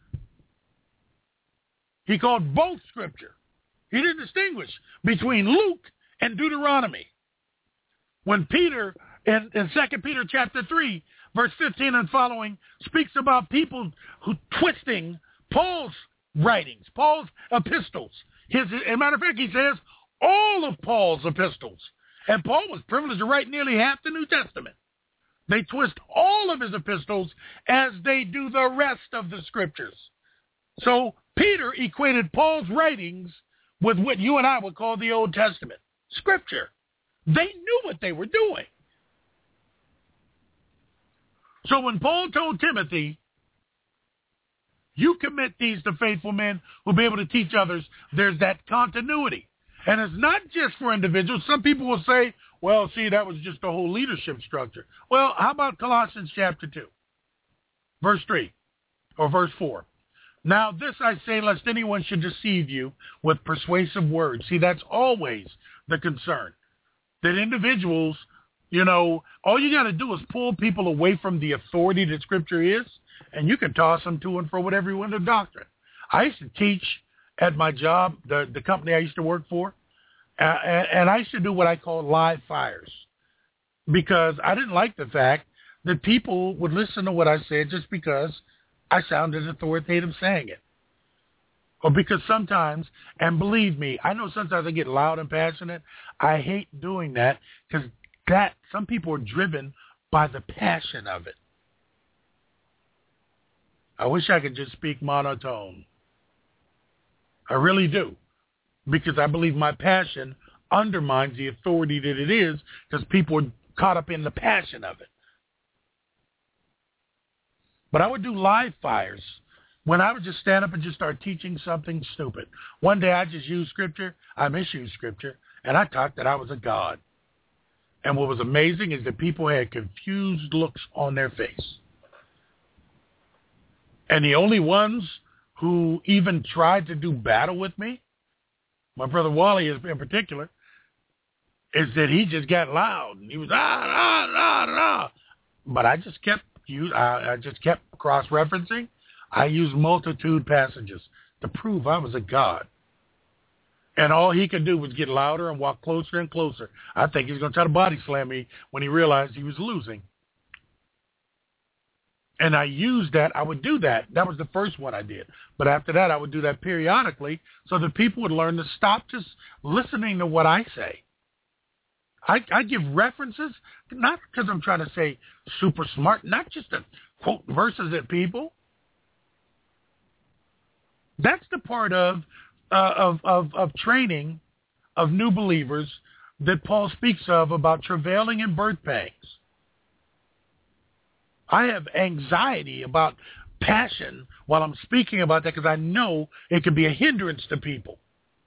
He called both scripture. He didn't distinguish between Luke and Deuteronomy. When Peter, in, in Second Peter chapter three, verse fifteen and following, speaks about people who twisting Paul's writings, Paul's epistles. His, as a matter of fact, he says all of Paul's epistles. And Paul was privileged to write nearly half the New Testament. They twist all of his epistles as they do the rest of the scriptures. So Peter equated Paul's writings with what you and I would call the Old Testament, scripture. They knew what they were doing. So when Paul told Timothy, you commit these to faithful men who will be able to teach others, there's that continuity. And it's not just for individuals. Some people will say, well, see, that was just the whole leadership structure. Well, how about Colossians chapter two, verse three, or verse four? Now this I say, lest anyone should deceive you with persuasive words. See, that's always the concern. That individuals, you know, all you got to do is pull people away from the authority that Scripture is, and you can toss them to and for whatever you want to doctrine. I used to teach at my job, the, the company I used to work for, uh, and, and I used to do what I call live fires, because I didn't like the fact that people would listen to what I said just because I sounded authoritative saying it. Or because sometimes, and believe me, I know sometimes I get loud and passionate. I hate doing that because that some people are driven by the passion of it. I wish I could just speak monotone. I really do. Because I believe my passion undermines the authority that it is because people are caught up in the passion of it. But I would do live fires when I would just stand up and just start teaching something stupid. One day I just used Scripture. I misused Scripture. And I taught that I was a God. And what was amazing is that people had confused looks on their face. And the only ones who even tried to do battle with me, my brother Wally in particular, is that he just got loud. He was, ah, ah, ah, ah. But I just kept, I just kept cross-referencing. I used multitude passages to prove I was a God. And all he could do was get louder and walk closer and closer. I think he was going to try to body slam me when he realized he was losing. And I used that. I would do that. That was the first one I did. But after that, I would do that periodically so that people would learn to stop just listening to what I say. I, I give references, not because I'm trying to say super smart, not just to quote verses at people. That's the part of, uh, of, of, of training of new believers that Paul speaks of about travailing in birth pangs. I have anxiety about passion while I'm speaking about that because I know it can be a hindrance to people.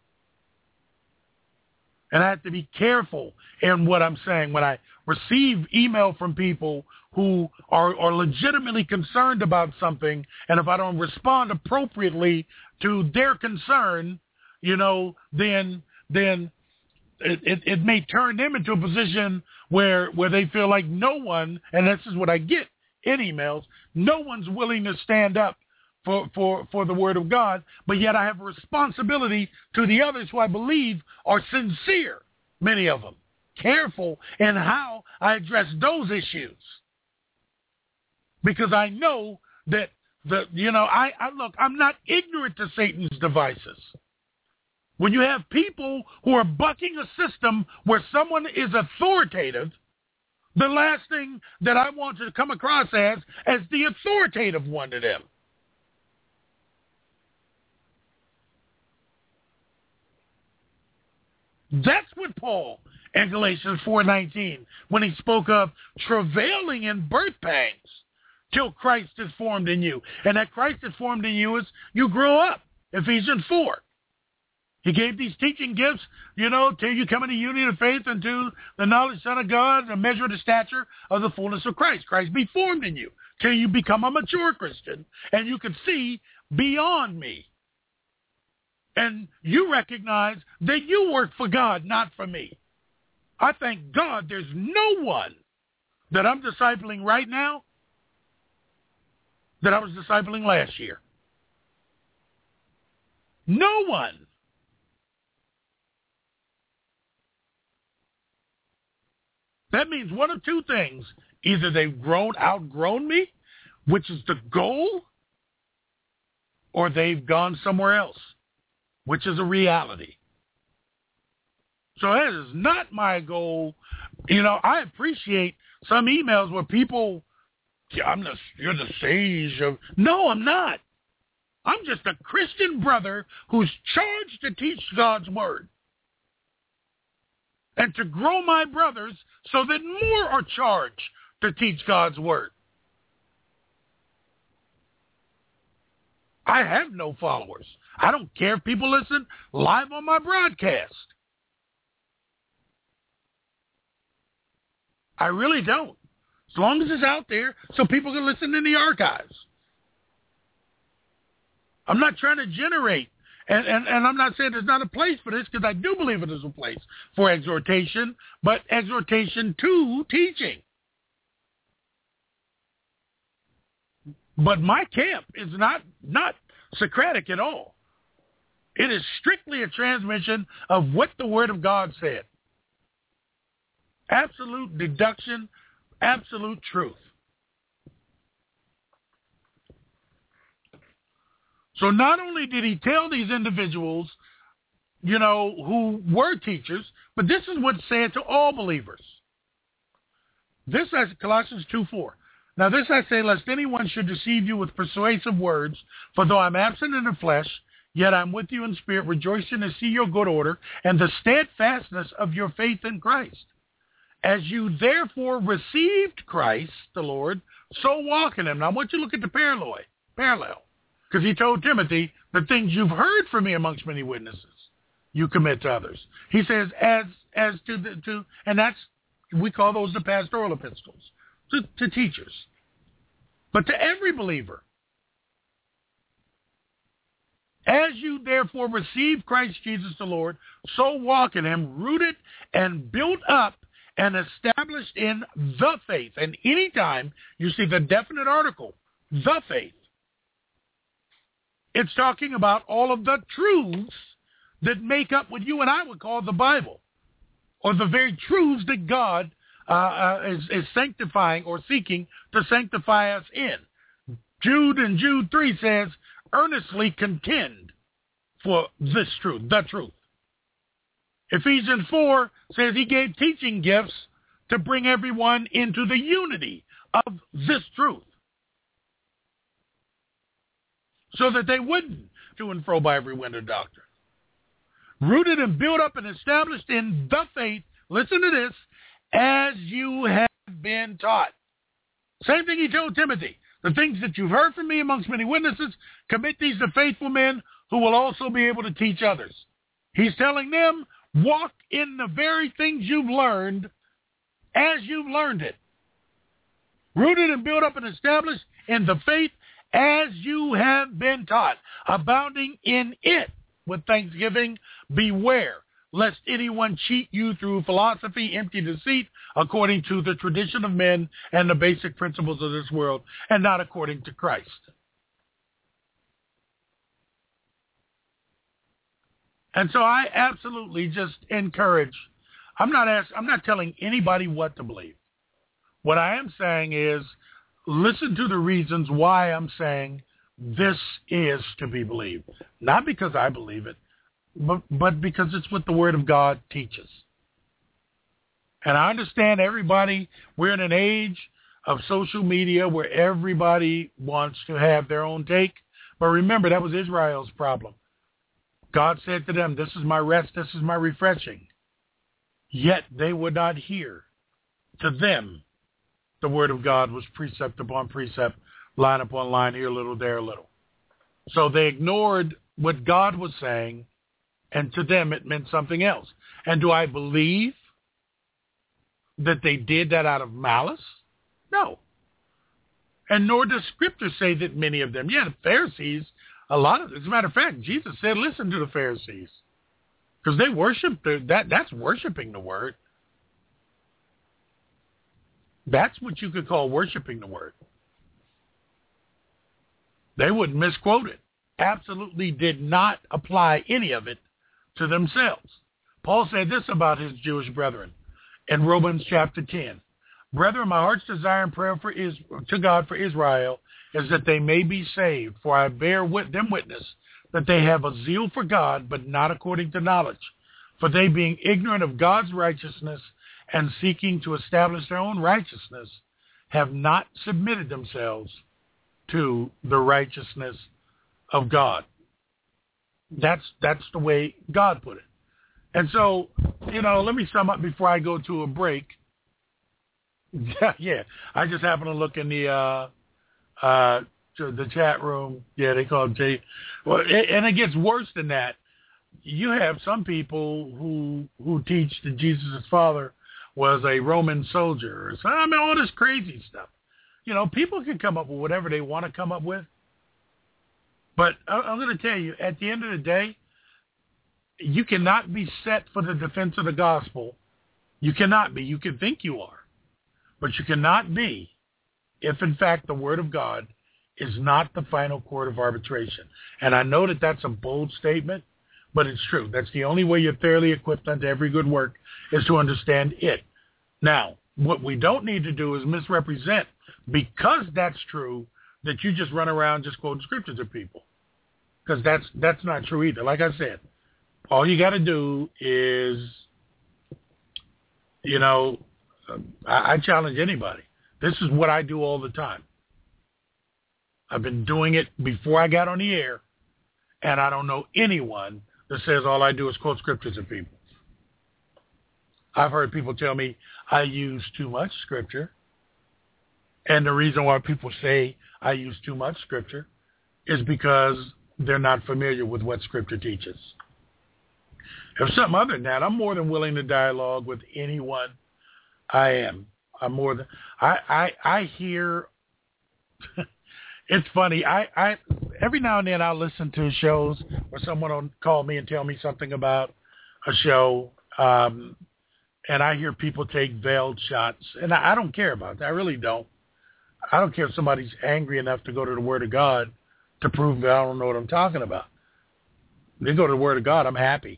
And I have to be careful in what I'm saying. When I receive email from people who are, are legitimately concerned about something, and if I don't respond appropriately to their concern, you know, then then it, it, it may turn them into a position where where they feel like no one, and this is what I get in emails, no one's willing to stand up for, for, for the word of God, but yet I have a responsibility to the others who I believe are sincere, many of them. Careful in how I address those issues. Because I know that, the you know, I, I look, I'm not ignorant to Satan's devices. When you have people who are bucking a system where someone is authoritative, the last thing that I want to come across as, as the authoritative one to them. That's what Paul in Galatians four nineteen, when he spoke of travailing in birth pangs till Christ is formed in you. And that Christ is formed in you is you grow up, Ephesians four. He gave these teaching gifts, you know, till you come into unity of faith and to the knowledge of the Son of God, and measure the stature of the fullness of Christ. Christ be formed in you till you become a mature Christian, and you can see beyond me. And you recognize that you work for God, not for me. I thank God there's no one that I'm discipling right now that I was discipling last year. No one. That means one of two things. Either they've grown, outgrown me, which is the goal, or they've gone somewhere else, which is a reality. So that is not my goal You know, I appreciate some emails where people, yeah, I'm the, you're the sage of, no, I'm not. I'm just a Christian brother who's charged to teach God's word and to grow my brothers so that more are charged to teach God's word. I have no followers. I don't care if people listen live on my broadcast. I really don't. As long as it's out there so people can listen in the archives. I'm not trying to generate, and, and, and I'm not saying there's not a place for this, because I do believe it is a place for exhortation, but exhortation to teaching. But my camp is not, not Socratic at all. It is strictly a transmission of what the Word of God said. Absolute deduction, absolute truth. So not only did he tell these individuals, you know, who were teachers, but this is what's said to all believers. This is Colossians two four. Now this I say, lest anyone should deceive you with persuasive words, for though I'm absent in the flesh, yet I'm with you in spirit, rejoicing to see your good order and the steadfastness of your faith in Christ. As you therefore received Christ, the Lord, so walk in him. Now I want you to look at the parallel. parallel. Because he told Timothy, the things you've heard from me amongst many witnesses, you commit to others. He says, as as to, the, to and that's, we call those the pastoral epistles, to, to teachers. But to every believer, as you therefore receive Christ Jesus the Lord, so walk in him, rooted and built up and established in the faith. And anytime you see the definite article, the faith, it's talking about all of the truths that make up what you and I would call the Bible, or the very truths that God uh, uh, is, is sanctifying or seeking to sanctify us in. Jude in Jude three says, earnestly contend for this truth, the truth. Ephesians four says he gave teaching gifts to bring everyone into the unity of this truth, so that they wouldn't to and fro by every wind of doctrine. Rooted and built up and established in the faith, listen to this, as you have been taught. Same thing he told Timothy. The things that you've heard from me amongst many witnesses, commit these to faithful men who will also be able to teach others. He's telling them, walk in the very things you've learned as you've learned it. Rooted and built up and established in the faith as you have been taught, abounding in it with thanksgiving. Beware lest anyone cheat you through philosophy, empty deceit, according to the tradition of men and the basic principles of this world, and not according to Christ. And so I absolutely just encourage, I'm not ask, I'm not telling anybody what to believe. What I am saying is, listen to the reasons why I'm saying this is to be believed. Not because I believe it, but, but because it's what the Word of God teaches. And I understand everybody, we're in an age of social media where everybody wants to have their own take. But remember, that was Israel's problem. God said to them, this is my rest, this is my refreshing. Yet they would not hear. To them, the Word of God was precept upon precept, line upon line, here a little, there a little. So they ignored what God was saying, and to them it meant something else. And do I believe that they did that out of malice? No. And nor does Scripture say that many of them. Yeah, the Pharisees, a lot of, as a matter of fact, Jesus said, listen to the Pharisees. Because they worship, that, that's worshiping the Word. That's what you could call worshiping the Word. They would misquote it. Absolutely did not apply any of it to themselves. Paul said this about his Jewish brethren in Romans chapter ten. Brethren, my heart's desire and prayer for is, to God for Israel is that they may be saved. For I bear with them witness that they have a zeal for God, but not according to knowledge. For they being ignorant of God's righteousness and seeking to establish their own righteousness have not submitted themselves to the righteousness of God. That's that's the way God put it. And so, you know, let me sum up before I go to a break. Yeah, yeah. I just happened to look in the uh, uh, the chat room. Yeah, they call it J. Well, it, and it gets worse than that. You have some people who who teach that Jesus' father was a Roman soldier, or some, I mean, all this crazy stuff. You know, people can come up with whatever they want to come up with. But I'm going to tell you, at the end of the day, you cannot be set for the defense of the gospel. You cannot be. You can think you are. But you cannot be if, in fact, the word of God is not the final court of arbitration. And I know that that's a bold statement, but it's true. That's the only way you're thoroughly equipped unto every good work is to understand it. Now, what we don't need to do is misrepresent, because that's true, that you just run around just quoting scriptures to people. Because that's that's not true either. Like I said, all you got to do is, you know, I, I challenge anybody. This is what I do all the time. I've been doing it before I got on the air, and I don't know anyone that says all I do is quote scriptures to people. I've heard people tell me I use too much scripture. And the reason why people say I use too much scripture is because they're not familiar with what scripture teaches. If something other than that, I'm more than willing to dialogue with anyone. I am. I'm more than I. I, I hear. It's funny. I, I every now and then I'll listen to shows where someone will call me and tell me something about a show, um, and I hear people take veiled shots, and I, I don't care about that. I really don't. I don't care if somebody's angry enough to go to the Word of God to prove that I don't know what I'm talking about. If they go to the Word of God, I'm happy.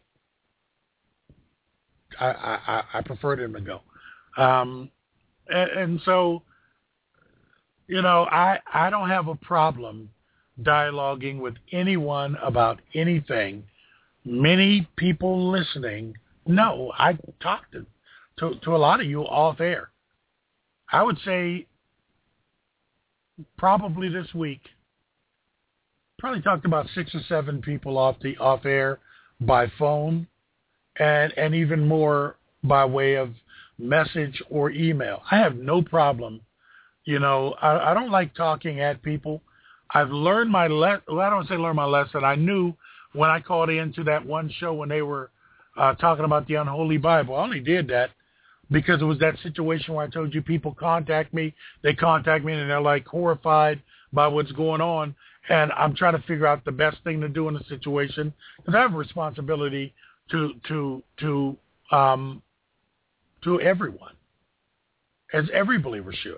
I, I, I prefer them to go. Um, and, and so, you know, I, I don't have a problem dialoguing with anyone about anything. Many people listening, no, I talked to, to, to a lot of you off air. I would say probably this week, probably talked about six or seven people off the off air by phone, and and even more by way of message or email. I have no problem. You know, I, I don't like talking at people. I've learned my lesson. Well, I don't say learn my lesson. I knew when I called into that one show when they were uh, talking about the unholy Bible. I only did that because it was that situation where I told you people contact me. They contact me and they're like horrified by what's going on. And I'm trying to figure out the best thing to do in the situation, because I have a responsibility to to to um, to everyone, as every believer should.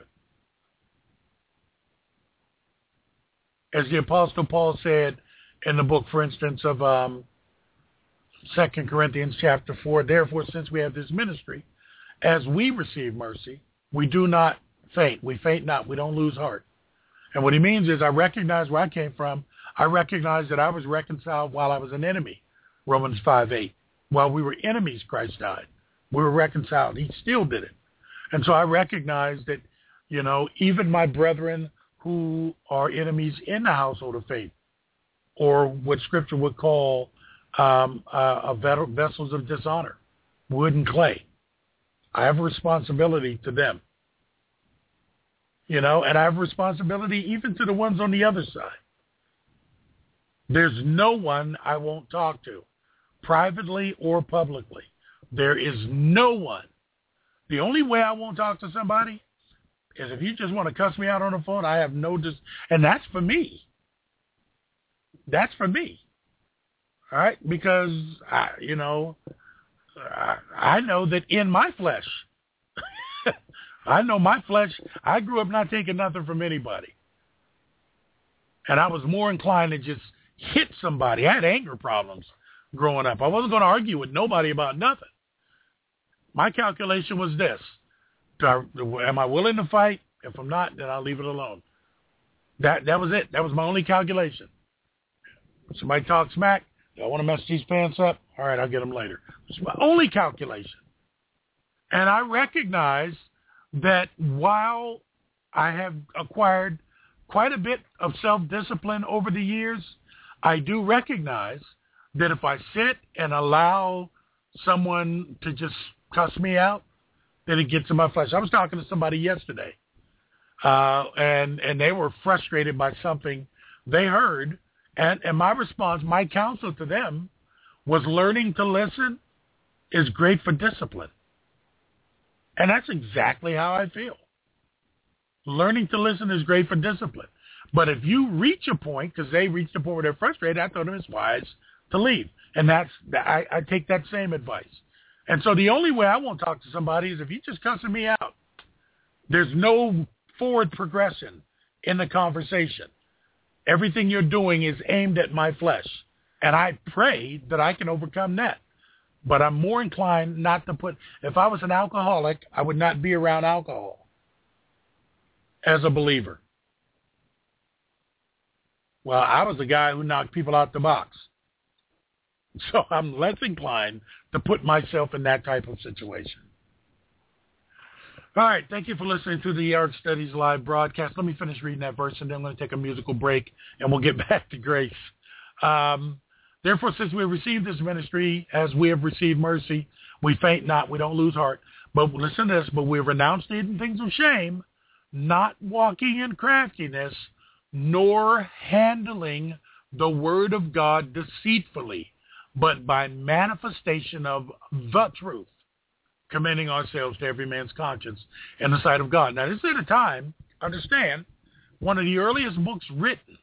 As the Apostle Paul said in the book, for instance, of um, Second Corinthians chapter four, therefore, since we have this ministry, as we receive mercy, we do not faint. We faint not. We don't lose heart. And what he means is I recognize where I came from. I recognize that I was reconciled while I was an enemy, Romans five eight. While we were enemies, Christ died. We were reconciled. He still did it. And so I recognize that, you know, even my brethren who are enemies in the household of faith, or what Scripture would call um, uh, vessels of dishonor, wood and clay, I have a responsibility to them. You know, and I have a responsibility even to the ones on the other side. There's no one I won't talk to, privately or publicly. There is no one. The only way I won't talk to somebody is if you just want to cuss me out on the phone. I have no dis- and that's for me. That's for me. All right? Because, I, you know, I, I know that in my flesh, I know my flesh, I grew up not taking nothing from anybody. And I was more inclined to just hit somebody. I had anger problems growing up. I wasn't going to argue with nobody about nothing. My calculation was this. Do I, am I willing to fight? If I'm not, then I'll leave it alone. That that was it. That was my only calculation. If somebody talks smack, do I want to mess these pants up? All right, I'll get them later. It's my only calculation. And I recognize that while I have acquired quite a bit of self-discipline over the years, I do recognize that if I sit and allow someone to just cuss me out, then it gets in my flesh. I was talking to somebody yesterday, uh, and and they were frustrated by something they heard, and, and my response, my counsel to them was learning to listen is great for discipline. And that's exactly how I feel. Learning to listen is great for discipline. But if you reach a point, because they reached a point where they're frustrated, I told them it's wise to leave. And that's I, I take that same advice. And so the only way I won't talk to somebody is if you're just cussing me out. There's no forward progression in the conversation. Everything you're doing is aimed at my flesh. And I pray that I can overcome that. But I'm more inclined not to put, if I was an alcoholic, I would not be around alcohol as a believer. Well, I was a guy who knocked people out the box. So I'm less inclined to put myself in that type of situation. All right, thank you for listening to the Yard Studies Live broadcast. Let me finish reading that verse, and then I'm going to take a musical break, and we'll get back to grace. Um, Therefore, since we have received this ministry, as we have received mercy, we faint not, we don't lose heart. But listen to this, but we have renounced the hidden things of shame, not walking in craftiness, nor handling the word of God deceitfully, but by manifestation of the truth, commending ourselves to every man's conscience in the sight of God. Now, this is at a time, understand, one of the earliest books written.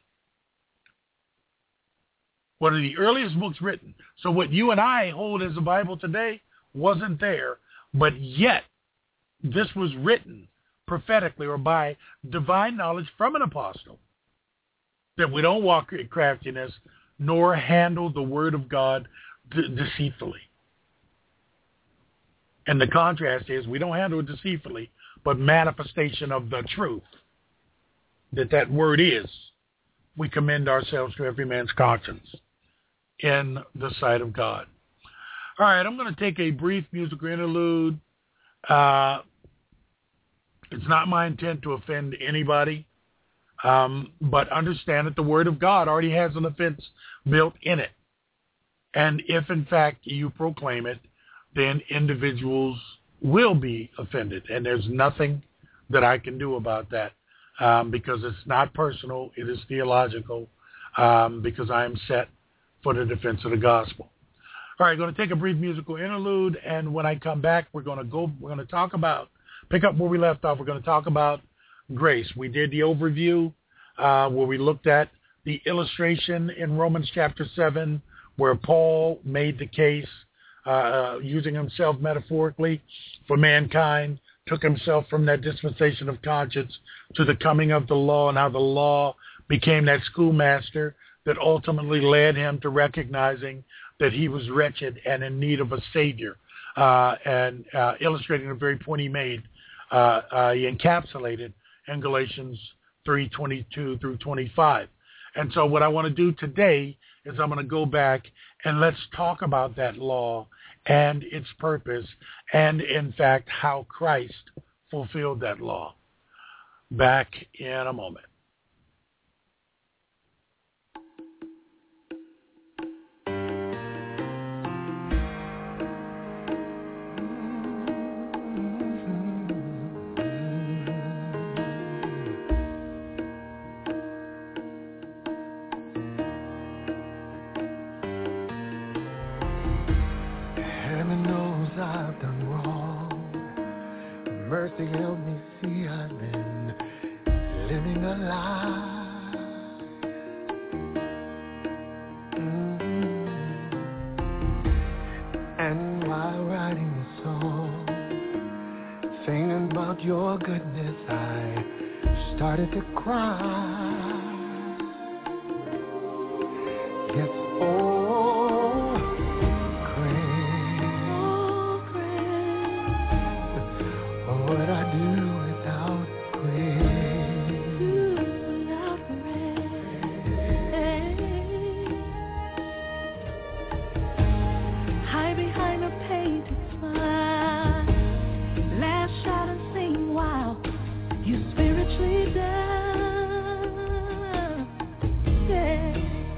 One of the earliest books written. So what you and I hold as the Bible today wasn't there, but yet this was written prophetically or by divine knowledge from an apostle, that we don't walk in craftiness nor handle the word of God de- deceitfully. And the contrast is we don't handle it deceitfully, but manifestation of the truth, that that word is, we commend ourselves to every man's conscience in the sight of God. All right, I'm going to take a brief musical interlude. Uh, it's not my intent to offend anybody, um, but understand that the Word of God already has an offense built in it. And if, in fact, you proclaim it, then individuals will be offended. And there's nothing that I can do about that um, because it's not personal. It is theological um, because I am set for the defense of the gospel. All right, going to take a brief musical interlude, and when I come back, we're going to go. We're going to talk about, pick up where we left off. We're going to talk about grace. We did the overview uh, where we looked at the illustration in Romans chapter seven, where Paul made the case uh, using himself metaphorically for mankind, took himself from that dispensation of conscience to the coming of the law, and how the law became that schoolmaster that ultimately led him to recognizing that he was wretched and in need of a Savior, uh, and uh, illustrating the very point he made, uh, uh, he encapsulated in Galatians three twenty-two through twenty-five. And so what I want to do today is I'm going to go back and let's talk about that law and its purpose and, in fact, how Christ fulfilled that law. Back in a moment. Mercy help me see I've been living a lie. Mm-hmm. And while writing the song, singing about your goodness, I started to cry. Yes, oh. What I do without praise, without praise. Hide behind a painted smile shout and sing while you're spiritually down. Yeah.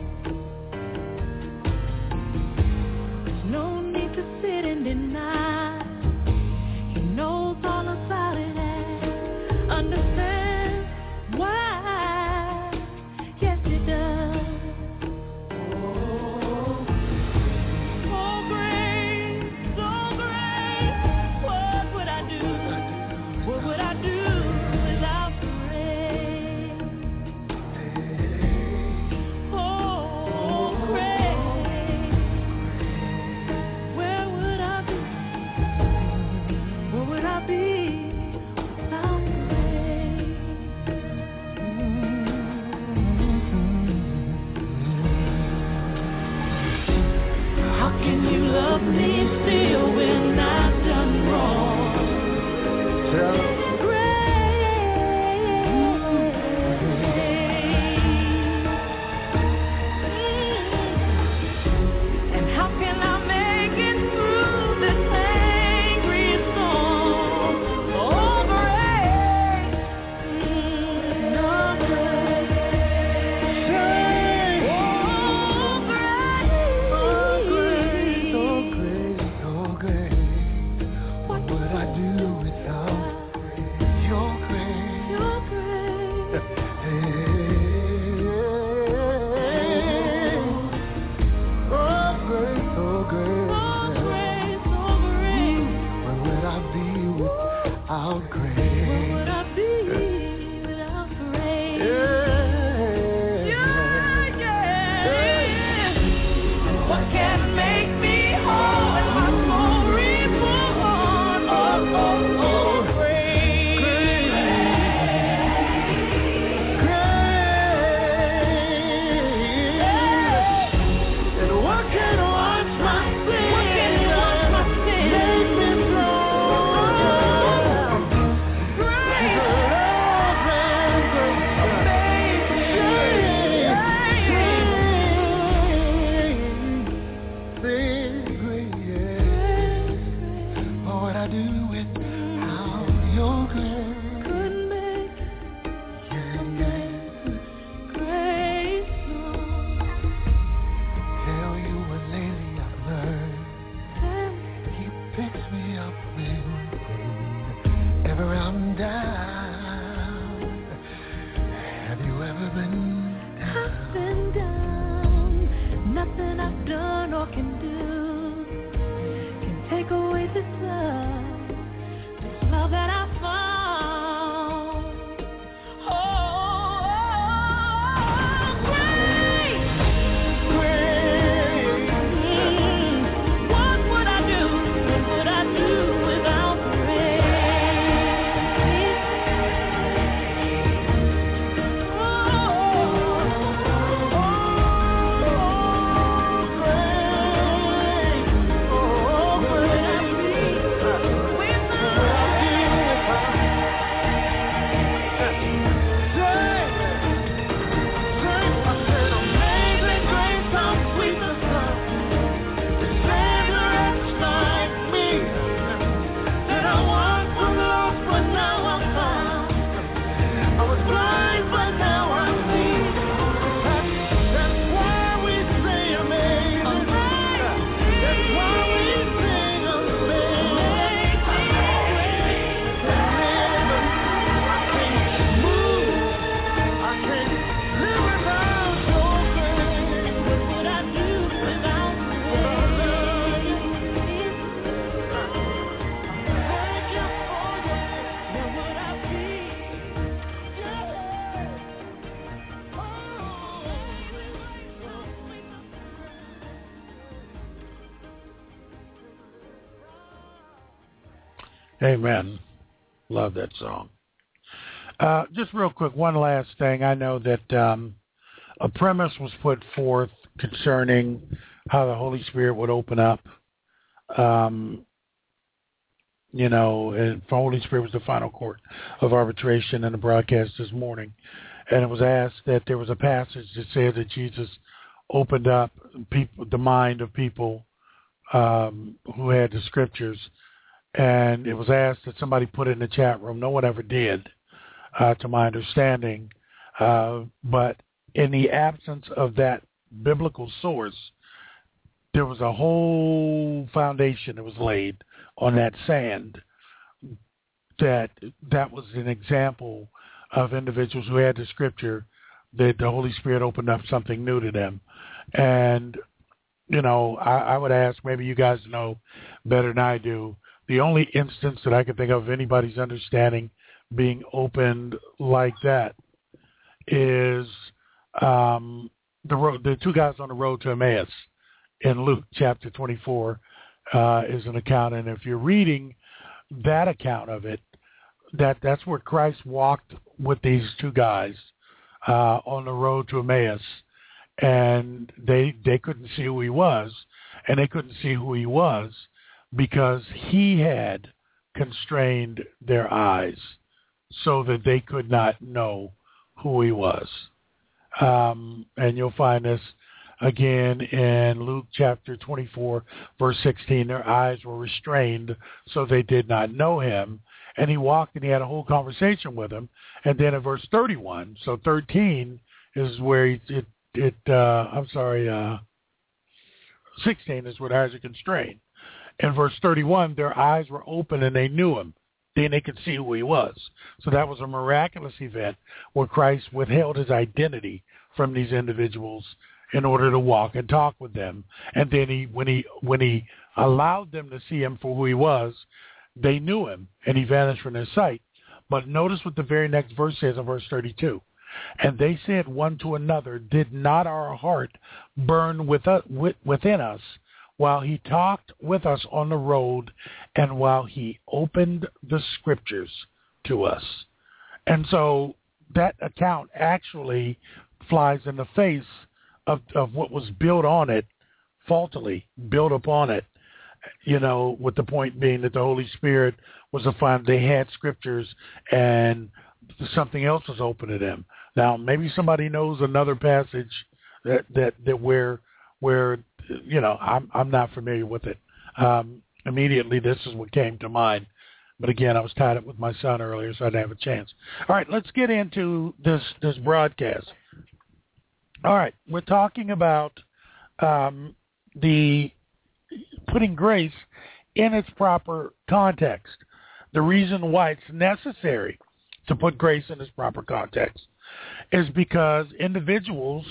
There's no need to sit and deny. He knows all about it and understands why. Yes, he does. Love me still when I've done wrong. And how can I make it through this angry storm? Oh, grace, oh, grace, oh, grace. What would I do without your grace? Your grace. Oh, grace, oh, grace. Oh, grace, oh, grace. Where would I be without grace? Where would I be without grace? Yeah, yeah, yeah. And what can make me whole when my soul reborn? Oh, oh, oh, grace, grace. And what can wash my sin? What can wash my sin? Make me strong. Grace, love and grace, amazing grace, yeah. What would I do without your grace? Couldn't make yeah, yeah. Grace, Lord. Tell you what lately I've learned. He picks me up whenever I'm down. Have you ever been down? I've been down. Nothing I've done or can do can take away this love, this love that I found. Oh, grace, grace. Mm. What would I do? What would I do without grace? Oh, oh, grace. Oh, grace. Amen. Love that song. Uh, just real quick, one last thing. I know that um, a premise was put forth concerning how the Holy Spirit would open up. Um, you know, and the Holy Spirit was the final court of arbitration in the broadcast this morning. And it was asked that there was a passage that said that Jesus opened up people, the mind of people um, who had the scriptures. and it was asked that somebody put it in the chat room. No one ever did, uh, to my understanding. Uh, but in the absence of that biblical source, there was a whole foundation that was laid on that sand. That that was an example of individuals who had the scripture, that the Holy Spirit opened up something new to them. And, you know, I, I would ask, maybe you guys know better than I do, the only instance that I can think of anybody's understanding being opened like that is um, the road, the two guys on the road to Emmaus in Luke chapter twenty-four uh, is an account. And if you're reading that account of it, that that's where Christ walked with these two guys uh, on the road to Emmaus, and they they couldn't see who he was, and they couldn't see who he was because he had constrained their eyes so that they could not know who he was. Um, and you'll find this again in Luke chapter twenty-four, verse sixteen. Their eyes were restrained so they did not know him. And he walked and he had a whole conversation with him. And then in verse thirty-one, so thirteen is where he, it, it uh, I'm sorry, uh, sixteen is where the eyes are constrained. In verse thirty-one, their eyes were open and they knew him. Then they could see who he was. So that was a miraculous event where Christ withheld his identity from these individuals in order to walk and talk with them. And then he, when he when he allowed them to see him for who he was, they knew him, and he vanished from their sight. But notice what the very next verse says in verse thirty-two. And they said one to another, did not our heart burn with us, with, within us while he talked with us on the road and while he opened the scriptures to us? And so that account actually flies in the face of, of what was built on it, faultily built upon it, you know, with the point being that the Holy Spirit was a fun, they had scriptures and something else was open to them. Now, maybe somebody knows another passage that, that, that where, where, you know, I'm, I'm not familiar with it. Um, immediately, this is what came to mind. But again, I was tied up with my son earlier, so I didn't have a chance. All right, let's get into this, this broadcast. All right, we're talking about um, the putting grace in its proper context. The reason why it's necessary to put grace in its proper context is because individuals,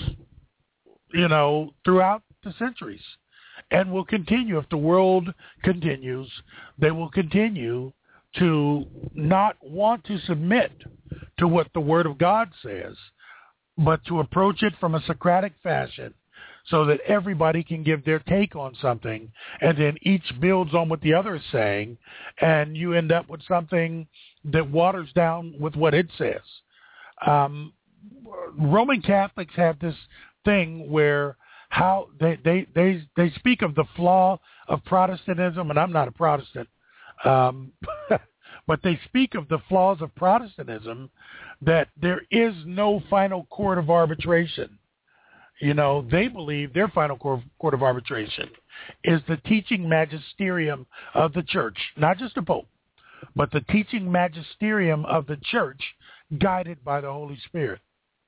you know, throughout the centuries, and will continue, if the world continues, they will continue to not want to submit to what the Word of God says, but to approach it from a Socratic fashion so that everybody can give their take on something, and then each builds on what the other is saying, and you end up with something that waters down with what it says. Um, Roman Catholics have this thing where how they, they, they, they speak of the flaw of Protestantism, and I'm not a Protestant, um, but they speak of the flaws of Protestantism, that there is no final court of arbitration. You know, they believe their final court of arbitration is the teaching magisterium of the church, not just the Pope, but the teaching magisterium of the church guided by the Holy Spirit.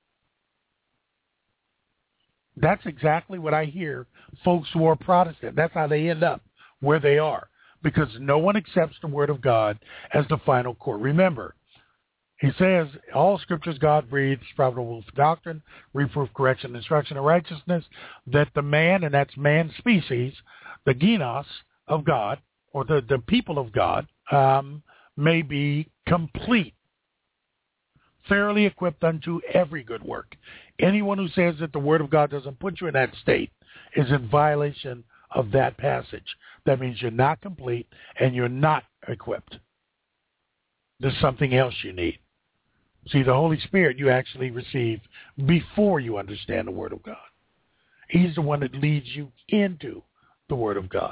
That's exactly what I hear folks who are Protestant. That's how they end up where they are, because no one accepts the Word of God as the final court. Remember, he says, all scriptures God breathed, profitable for doctrine, reproof, correction, instruction, and righteousness, that the man, and that's man species, the genos of God, or the, the people of God, um, may be complete, thoroughly equipped unto every good work. Anyone who says that the Word of God doesn't put you in that state is in violation of that passage. That means you're not complete and you're not equipped. There's something else you need. See, the Holy Spirit you actually receive before you understand the Word of God. He's the one that leads you into the Word of God.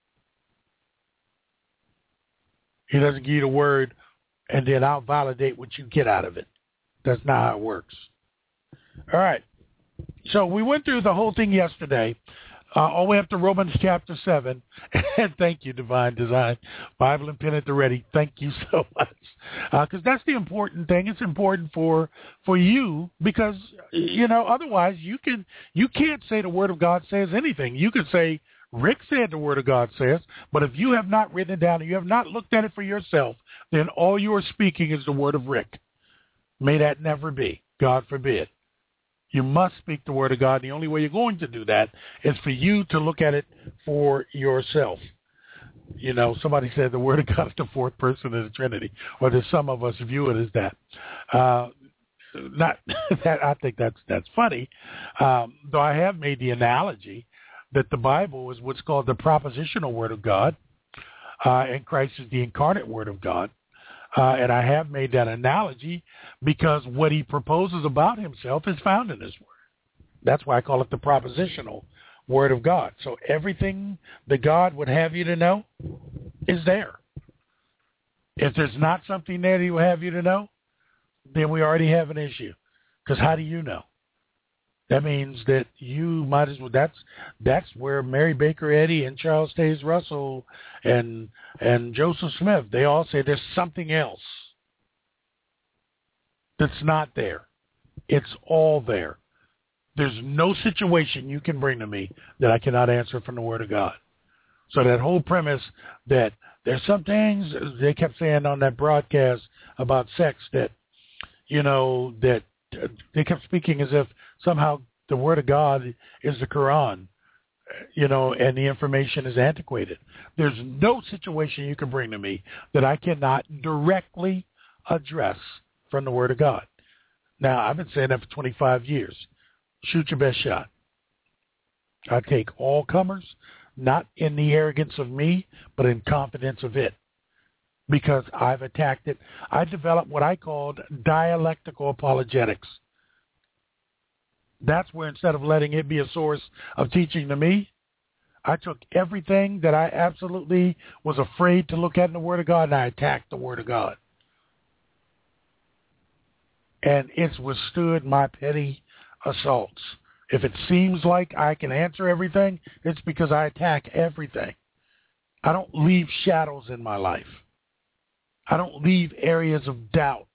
He doesn't give you the Word and then I'll validate what you get out of it. That's not how it works. All right. So we went through the whole thing yesterday uh, all the way up to Romans chapter seven. And thank you, Divine Design. Bible and pen at the ready. Thank you so much. Because uh, that's the important thing. It's important for for you because, you know, otherwise you can you can't say the Word of God says anything. You can say, Rick said the Word of God says, but if you have not written it down and you have not looked at it for yourself, then all you are speaking is the word of Rick. May that never be. God forbid. You must speak the Word of God. The only way you're going to do that is for you to look at it for yourself. You know, somebody said the Word of God is the fourth person of the Trinity, or that some of us view it as that. Uh, not that I think that's that's funny, um, though I have made the analogy that the Bible is what's called the propositional Word of God, uh, and Christ is the incarnate Word of God. Uh, and I have made that analogy because what he proposes about himself is found in his word. That's why I call it the propositional Word of God. So everything that God would have you to know is there. If there's not something there that he will have you to know, then we already have an issue. Because how do you know? That means that you might as well. That's that's where Mary Baker Eddy and Charles Taze Russell and and Joseph Smith, they all say there's something else that's not there. It's all there. There's no situation you can bring to me that I cannot answer from the Word of God. So that whole premise that there's some things they kept saying on that broadcast about sex that, you know, that they kept speaking as if somehow the Word of God is the Quran, you know, and the information is antiquated. There's no situation you can bring to me that I cannot directly address from the Word of God. Now, I've been saying that for twenty-five years. Shoot your best shot. I take all comers, not in the arrogance of me, but in confidence of it. Because I've attacked it. I developed what I called dialectical apologetics. That's where instead of letting it be a source of teaching to me, I took everything that I absolutely was afraid to look at in the Word of God, and I attacked the Word of God. And it's withstood my petty assaults. If it seems like I can answer everything, it's because I attack everything. I don't leave shadows in my life. I don't leave areas of doubt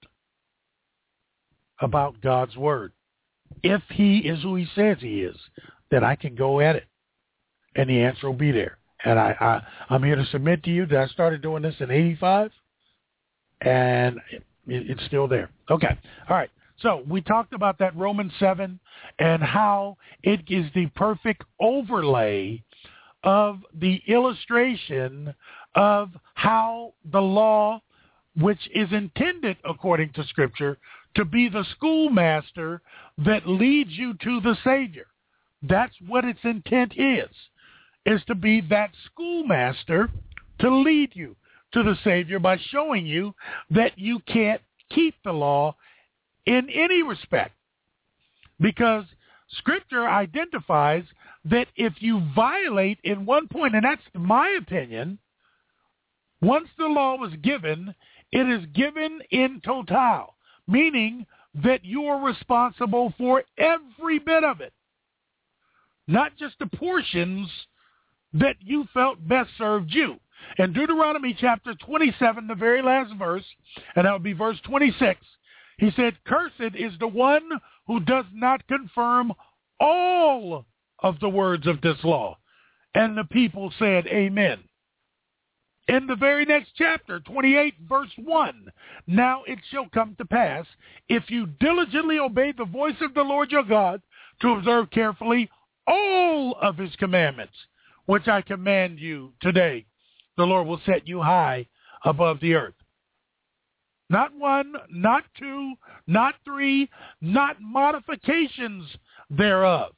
about God's Word. If he is who he says he is, then I can go at it, and the answer will be there. And I, I, I'm here to submit to you that I started doing this in eighty-five, and it, it's still there. Okay. All right. So we talked about that Romans seven and how it is the perfect overlay of the illustration of how the law, which is intended, according to Scripture, to be the schoolmaster that leads you to the Savior. That's what its intent is, is to be that schoolmaster to lead you to the Savior by showing you that you can't keep the law in any respect. Because Scripture identifies that if you violate in one point, and that's my opinion, once the law was given, it is given in total, meaning that you are responsible for every bit of it, not just the portions that you felt best served you. In Deuteronomy chapter twenty-seven, the very last verse, and that would be verse twenty-six, he said, "Cursed is the one who does not confirm all of the words of this law." And the people said, Amen. In the very next chapter, twenty-eight, verse one, "Now it shall come to pass, if you diligently obey the voice of the Lord your God, to observe carefully all of his commandments, which I command you today, the Lord will set you high above the earth." Not one, not two, not three, not modifications thereof.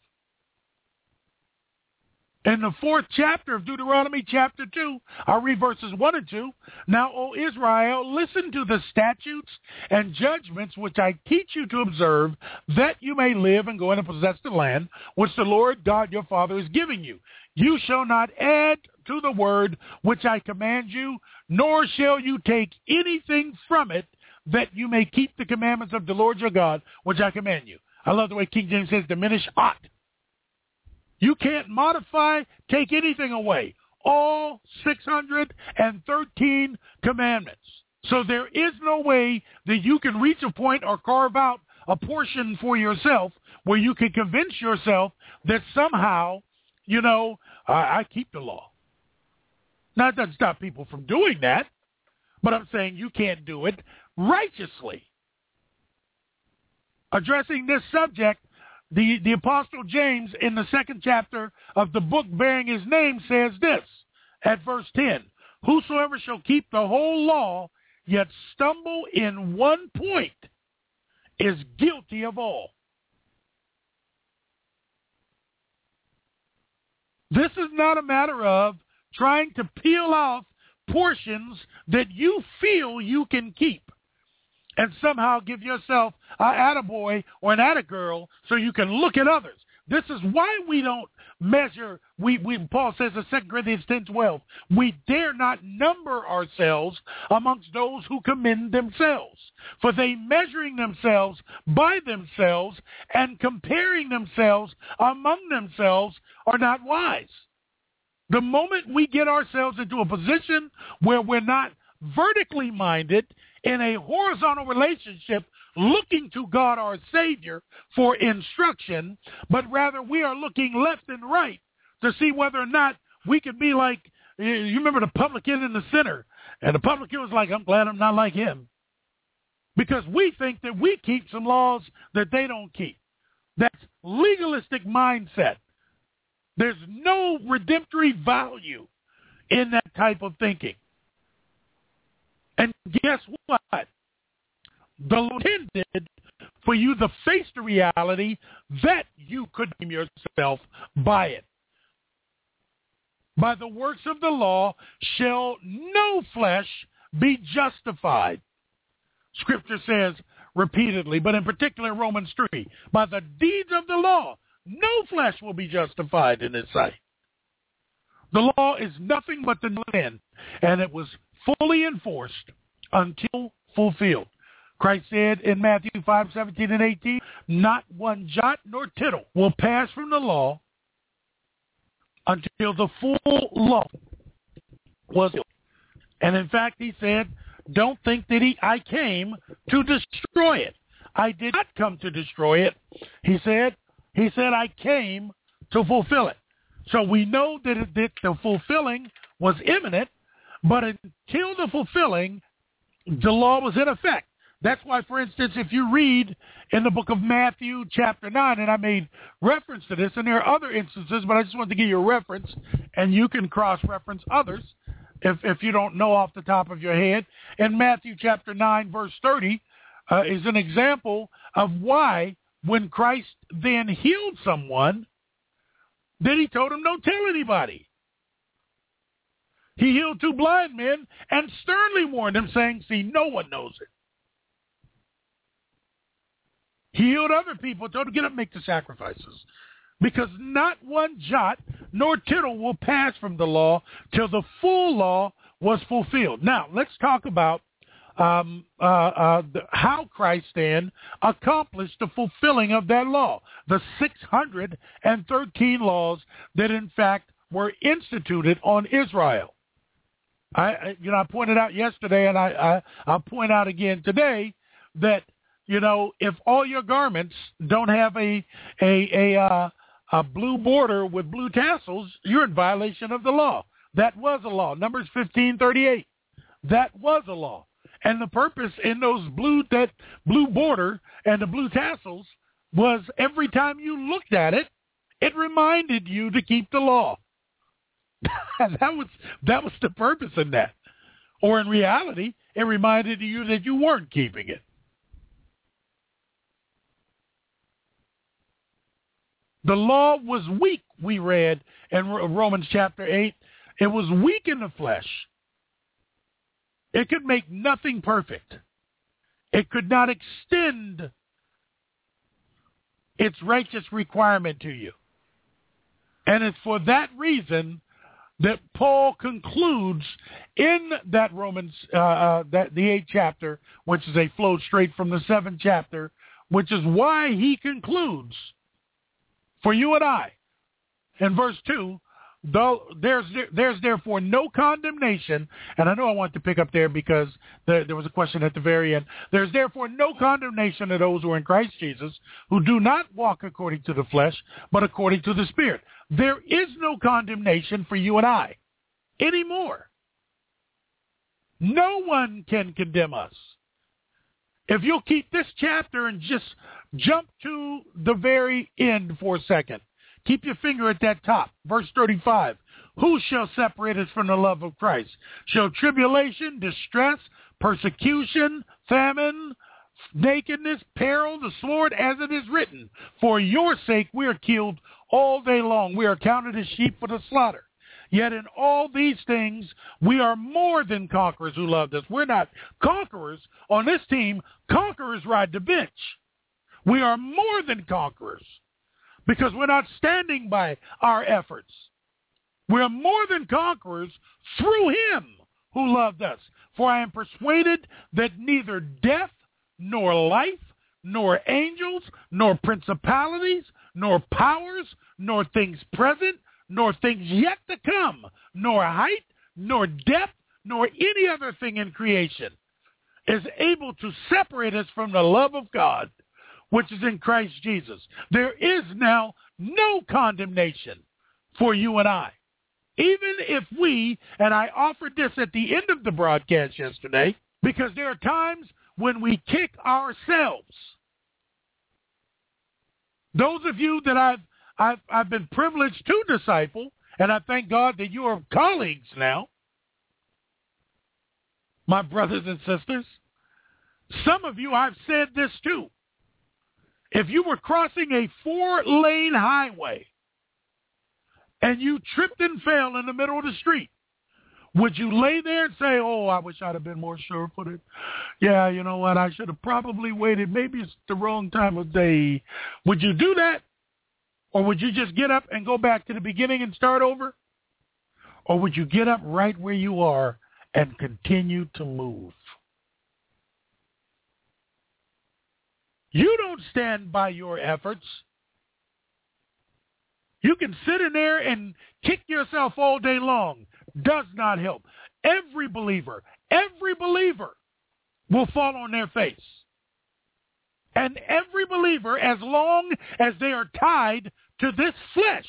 In the fourth chapter of Deuteronomy chapter two, I'll read verses one and two. "Now, O Israel, listen to the statutes and judgments which I teach you to observe, that you may live and go in and possess the land which the Lord God your Father is giving you. You shall not add to the word which I command you, nor shall you take anything from it, that you may keep the commandments of the Lord your God, which I command you." I love the way King James says, diminish aught. You can't modify, take anything away. All six hundred thirteen commandments. So there is no way that you can reach a point or carve out a portion for yourself where you can convince yourself that somehow, you know, I, I keep the law. Now, it doesn't stop people from doing that, but I'm saying you can't do it righteously. Addressing this subject, the, the Apostle James in the second chapter of the book bearing his name says this at verse ten, whosoever shall keep the whole law yet stumble in one point is guilty of all. This is not a matter of trying to peel off portions that you feel you can keep and somehow give yourself an attaboy or an attagirl so you can look at others. This is why we don't measure, we, we Paul says in Second Corinthians ten twelve, we dare not number ourselves amongst those who commend themselves. For they measuring themselves by themselves and comparing themselves among themselves are not wise. The moment we get ourselves into a position where we're not vertically minded in a horizontal relationship looking to God our Savior for instruction, but rather we are looking left and right to see whether or not we can be like, you remember the publican in the sinner, and the publican was like, I'm glad I'm not like him. Because we think that we keep some laws that they don't keep. That's legalistic mindset. There's no redemptory value in that type of thinking. And guess what? The Lord intended for you to face the reality that you could name yourself by it. By the works of the law shall no flesh be justified. Scripture says repeatedly, but in particular Romans three, by the deeds of the law, no flesh will be justified in his sight. The law is nothing but the end, and it was fully enforced until fulfilled. Christ said in Matthew five, seventeen and eighteen, not one jot nor tittle will pass from the law until the full law was fulfilled. And in fact, he said, don't think that he, I came to destroy it. I did not come to destroy it. He said, he said, I came to fulfill it. So we know that, it, that the fulfilling was imminent, but until the fulfilling, the law was in effect. That's why, for instance, if you read in the book of Matthew chapter nine, and I made reference to this, and there are other instances, but I just wanted to give you a reference, and you can cross-reference others if, if you don't know off the top of your head. In Matthew chapter nine, verse thirty, uh, is an example of why when Christ then healed someone, then he told him, don't tell anybody. He healed two blind men and sternly warned them, saying, see, no one knows it. He healed other people, told them, get up and make the sacrifices. Because not one jot nor tittle will pass from the law till the full law was fulfilled. Now, let's talk about um, uh, uh, the, how Christ then accomplished the fulfilling of that law. The six hundred thirteen laws that, in fact, were instituted on Israel. I, you know, I pointed out yesterday, and I, I, I'll point out again today, that, you know, if all your garments don't have a a a, uh, a blue border with blue tassels, you're in violation of the law. That was a law. Numbers fifteen thirty-eight. That was a law. And the purpose in those blue that blue border and the blue tassels was every time you looked at it, it reminded you to keep the law. that was that was the purpose in that. Or in reality, it reminded you that you weren't keeping it. The law was weak, we read in Romans chapter eight. It was weak in the flesh. It could make nothing perfect. It could not extend its righteous requirement to you. And it's for that reason that Paul concludes in that Romans, uh, uh, that the eighth chapter, which is a flow straight from the seventh chapter, which is why he concludes for you and I, in verse two, though there's there's therefore no condemnation, and I know I want to pick up there because there, there was a question at the very end. There's therefore no condemnation to those who are in Christ Jesus, who do not walk according to the flesh, but according to the Spirit. There is no condemnation for you and I anymore. No one can condemn us. If you'll keep this chapter and just jump to the very end for a second. Keep your finger at that top. Verse thirty-five. Who shall separate us from the love of Christ? Shall tribulation, distress, persecution, famine, nakedness, peril, the sword, as it is written, for your sake we are killed all day long. We are counted as sheep for the slaughter. Yet in all these things, we are more than conquerors who loved us. We're not conquerors. On this team, conquerors ride the bench. We are more than conquerors because we're not standing by our efforts. We're more than conquerors through him who loved us. For I am persuaded that neither death, nor life, nor angels, nor principalities, nor powers, nor things present, nor things yet to come, nor height, nor depth, nor any other thing in creation is able to separate us from the love of God, which is in Christ Jesus. There is now no condemnation for you and I. Even if we, and I offered this at the end of the broadcast yesterday, because there are times when we kick ourselves. Those of you that I've I've, I've been privileged to disciple, and I thank God that you are colleagues now, my brothers and sisters. Some of you, I've said this too. If you were crossing a four-lane highway and you tripped and fell in the middle of the street, would you lay there and say, oh, I wish I'd have been more sure-footed? Yeah, you know what, I should have probably waited. Maybe it's the wrong time of day. Would you do that? Or would you just get up and go back to the beginning and start over? Or would you get up right where you are and continue to move? You don't stand by your efforts. You can sit in there and kick yourself all day long. Does not help. Every believer, every believer will fall on their face. And every believer, as long as they are tied to this flesh,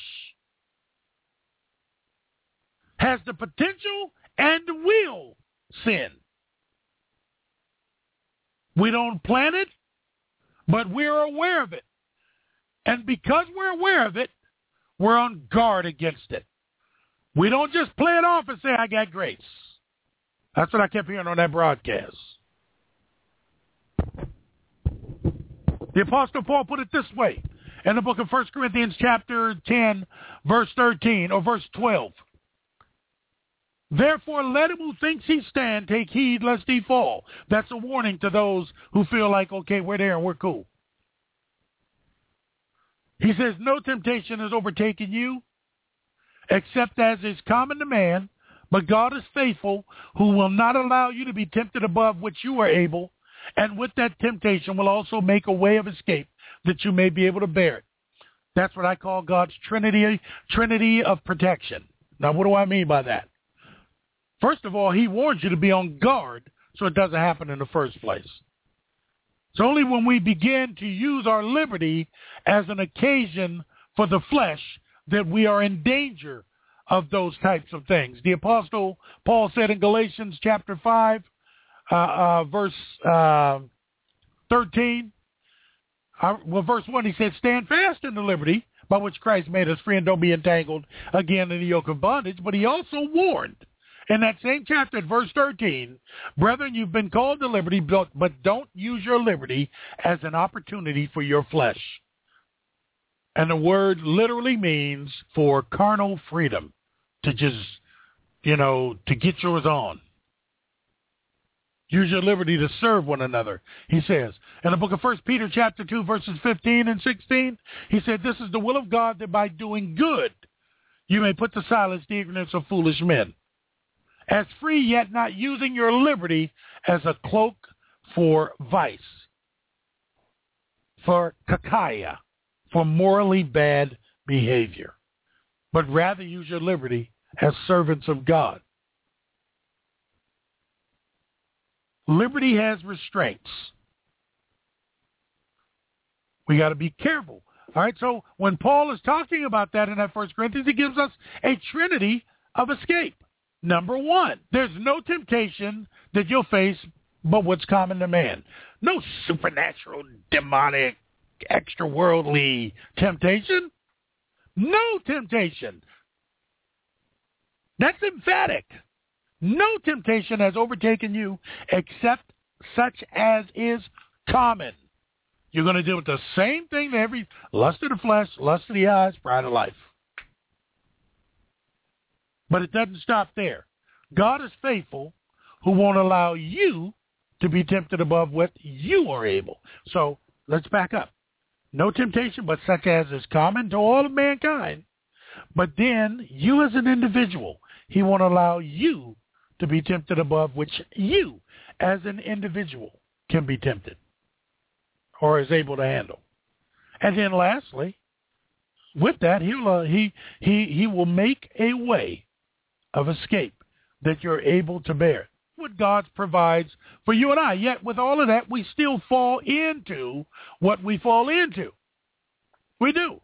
has the potential and will sin. We don't plan it, but we're aware of it. And because we're aware of it, we're on guard against it. We don't just play it off and say, I got grace. That's what I kept hearing on that broadcast. The Apostle Paul put it this way in the book of First Corinthians chapter ten, verse thirteen, or verse twelve. Therefore, let him who thinks he stand take heed lest he fall. That's a warning to those who feel like, okay, we're there and we're cool. He says, no temptation has overtaken you, except as is common to man, but God is faithful, who will not allow you to be tempted above which you are able, and with that temptation will also make a way of escape that you may be able to bear it. That's what I call God's Trinity, Trinity of protection. Now, what do I mean by that? First of all, he warns you to be on guard so it doesn't happen in the first place. It's only when we begin to use our liberty as an occasion for the flesh that we are in danger of those types of things. The Apostle Paul said in Galatians chapter five, uh, uh, verse uh, thirteen, uh, well, verse one, he said, stand fast in the liberty by which Christ made us free, and don't be entangled again in the yoke of bondage. But he also warned in that same chapter at verse thirteen, brethren, you've been called to liberty, but, but don't use your liberty as an opportunity for your flesh. And the word literally means for carnal freedom, to just, you know, to get yours on. Use your liberty to serve one another, he says. In the book of First Peter chapter two, verses fifteen and sixteen, he said, this is the will of God, that by doing good you may put to silence the ignorance of foolish men. As free, yet not using your liberty as a cloak for vice, for kakaya, for morally bad behavior. but rather use your liberty as servants of God. Liberty has restraints. We got to be careful. All right, so when Paul is talking about that in that First Corinthians, he gives us a trinity of escape. Number one, there's no temptation that you'll face but what's common to man. No supernatural, demonic, extra-worldly temptation. No temptation. That's emphatic. No temptation has overtaken you except such as is common. You're going to deal with the same thing that every lust of the flesh, lust of the eyes, pride of life. But it doesn't stop there. God is faithful, who won't allow you to be tempted above what you are able. So let's back up. No temptation but such as is common to all of mankind. But then you as an individual, he won't allow you to be tempted above which you as an individual can be tempted or is able to handle. And then lastly, with that, he'll, uh, he, he, he will make a way of escape that you're able to bear. What God provides for you and I. Yet with all of that, we still fall into what we fall into. We do.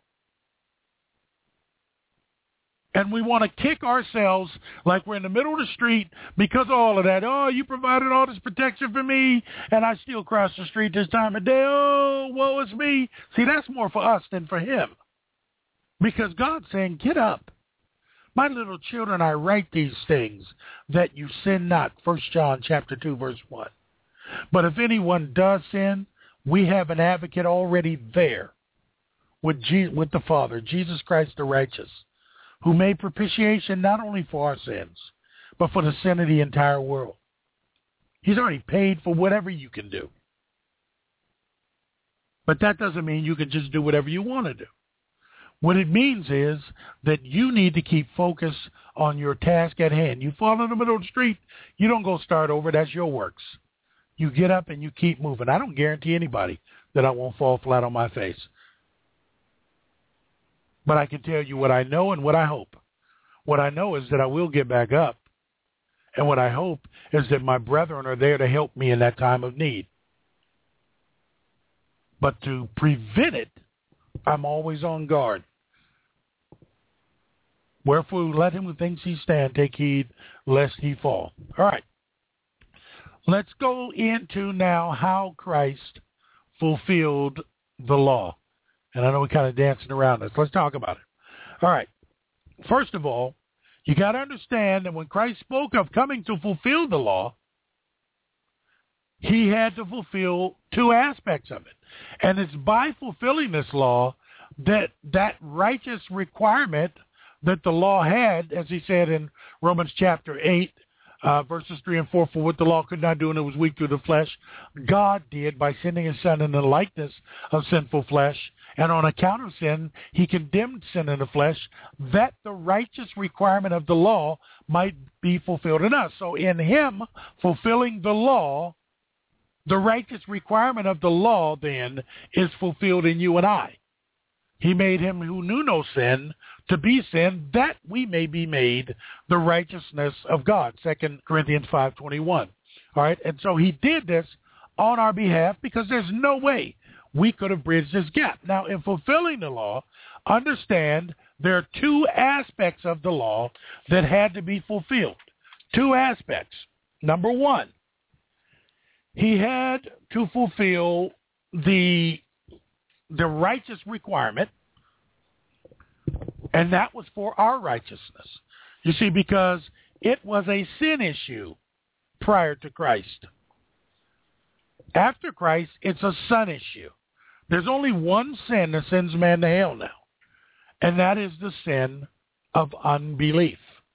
And we want to kick ourselves like we're in the middle of the street because of all of that. Oh, you provided all this protection for me, and I still cross the street this time of day. Oh, woe is me. See, that's more for us than for him. Because God's saying, get up. My little children, I write these things that you sin not. First John chapter two, verse one. But if anyone does sin, we have an advocate already there with, Je- with the Father, Jesus Christ the righteous, who made propitiation not only for our sins, but for the sin of the entire world. He's already paid for whatever you can do. But that doesn't mean you can just do whatever you want to do. What it means is that you need to keep focus on your task at hand. You fall in the middle of the street, you don't go start over. That's your works. You get up and you keep moving. I don't guarantee anybody that I won't fall flat on my face. But I can tell you what I know and what I hope. What I know is that I will get back up. And what I hope is that my brethren are there to help me in that time of need. But to prevent it, I'm always on guard. Wherefore, let him who thinks he stand take heed lest he fall. All right. Let's go into now how Christ fulfilled the law. And I know we're kind of dancing around this. Let's talk about it. All right. First of all, you got to understand that when Christ spoke of coming to fulfill the law, he had to fulfill two aspects of it. And it's by fulfilling this law that that righteous requirement that the law had, as he said in Romans chapter eight, uh, verses three and four, for what the law could not do and it was weak through the flesh, God did by sending his son in the likeness of sinful flesh. And on account of sin, he condemned sin in the flesh, that the righteous requirement of the law might be fulfilled in us. So in him fulfilling the law, the righteous requirement of the law then is fulfilled in you and I. He made him who knew no sin to be sin, that we may be made the righteousness of God. Second Corinthians five twenty-one. All right, and so he did this on our behalf because there's no way we could have bridged this gap. Now, in fulfilling the law, understand there are two aspects of the law that had to be fulfilled. Two aspects. Number one, he had to fulfill the the righteous requirement, and that was for our righteousness. You see, because it was a sin issue prior to Christ. After Christ, it's a son issue. There's only one sin that sends man to hell now, and that is the sin of unbelief.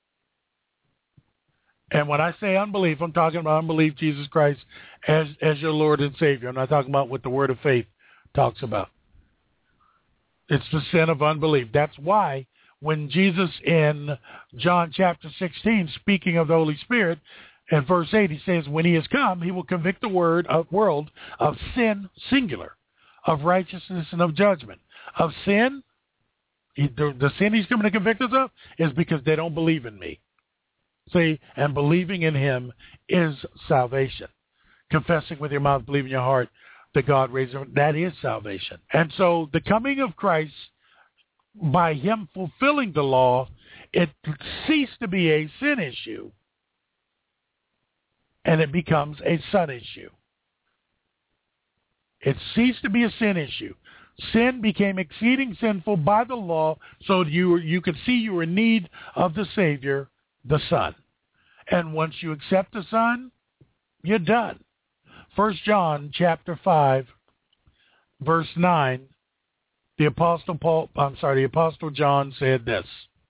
And when I say unbelief, I'm talking about unbelief Jesus Christ as, as your Lord and Savior. I'm not talking about what the word of faith talks about. It's the sin of unbelief. That's why when Jesus in John chapter sixteen, speaking of the Holy Spirit, in verse eight, he says, when he has come, he will convict the word of world of sin, singular, of righteousness and of judgment. Of sin, He, the, the sin he's coming to convict us of is because they don't believe in me. See, and believing in him is salvation. Confessing with your mouth, believe in your heart that God raised him, that is salvation. And so the coming of Christ, by him fulfilling the law, it ceased to be a sin issue, and it becomes a son issue. It ceased to be a sin issue. Sin became exceeding sinful by the law, so you you could see you were in need of the Savior, the Son. And once you accept the Son, you're done. First John chapter five, verse nine, the Apostle Paul, I'm sorry, the Apostle John said this.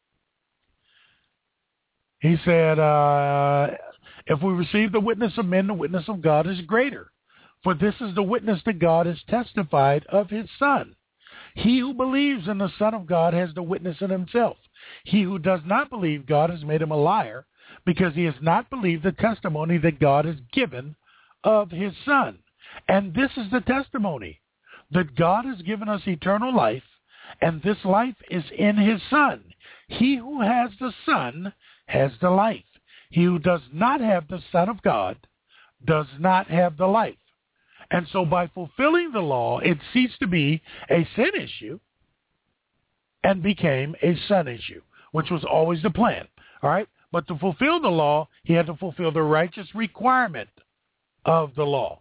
He said, uh, if we receive the witness of men, the witness of God is greater. For this is the witness that God has testified of his Son. He who believes in the Son of God has the witness in himself. He who does not believe God has made him a liar, because he has not believed the testimony that God has given of his Son. And this is the testimony, that God has given us eternal life, and this life is in his Son. He who has the Son has the life. He who does not have the Son of God does not have the life. And so by fulfilling the law, it ceased to be a sin issue and became a son issue, which was always the plan. All right? But to fulfill the law, he had to fulfill the righteous requirement of the law.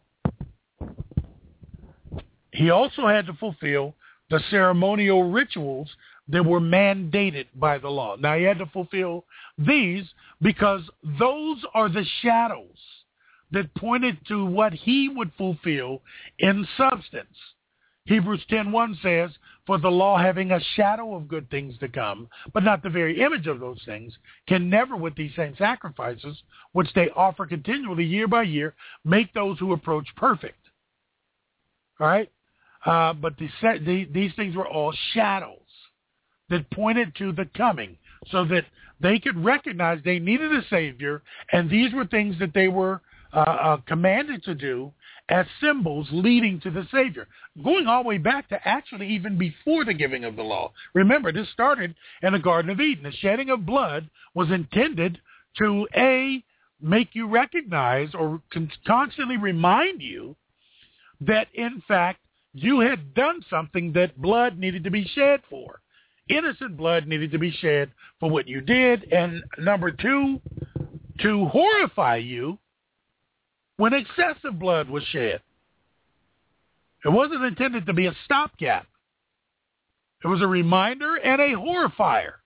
He also had to fulfill the ceremonial rituals that were mandated by the law. Now, he had to fulfill these because those are the shadows that pointed to what he would fulfill in substance. Hebrews ten one says, for the law having a shadow of good things to come, but not the very image of those things, can never with these same sacrifices, which they offer continually year by year, make those who approach perfect. All right? Uh, but the, the, these things were all shadows that pointed to the coming, so that they could recognize they needed a Savior, and these were things that they were uh, uh, commanded to do as symbols leading to the Savior, going all the way back to actually even before the giving of the law. Remember, this started in the Garden of Eden. The shedding of blood was intended to, A, make you recognize or constantly remind you that, in fact, you had done something that blood needed to be shed for. Innocent blood needed to be shed for what you did. And number two, to horrify you when excessive blood was shed. It wasn't intended to be a stopgap. It was a reminder and a horrifier.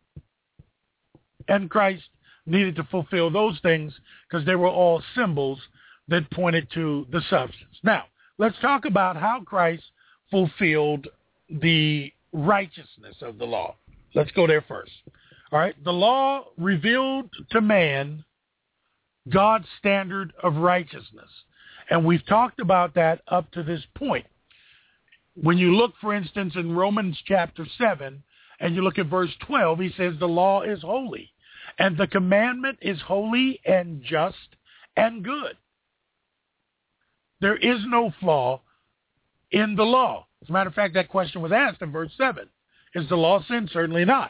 And Christ needed to fulfill those things because they were all symbols that pointed to the substance. Now, let's talk about how Christ fulfilled the righteousness of the law. Let's go there first. All right. The law revealed to man God's standard of righteousness. And we've talked about that up to this point. When you look, for instance, in Romans chapter seven, and you look at verse twelve, he says the law is holy, and the commandment is holy and just and good. There is no flaw in the law. As a matter of fact, that question was asked in verse seven. Is the law sin? Certainly not.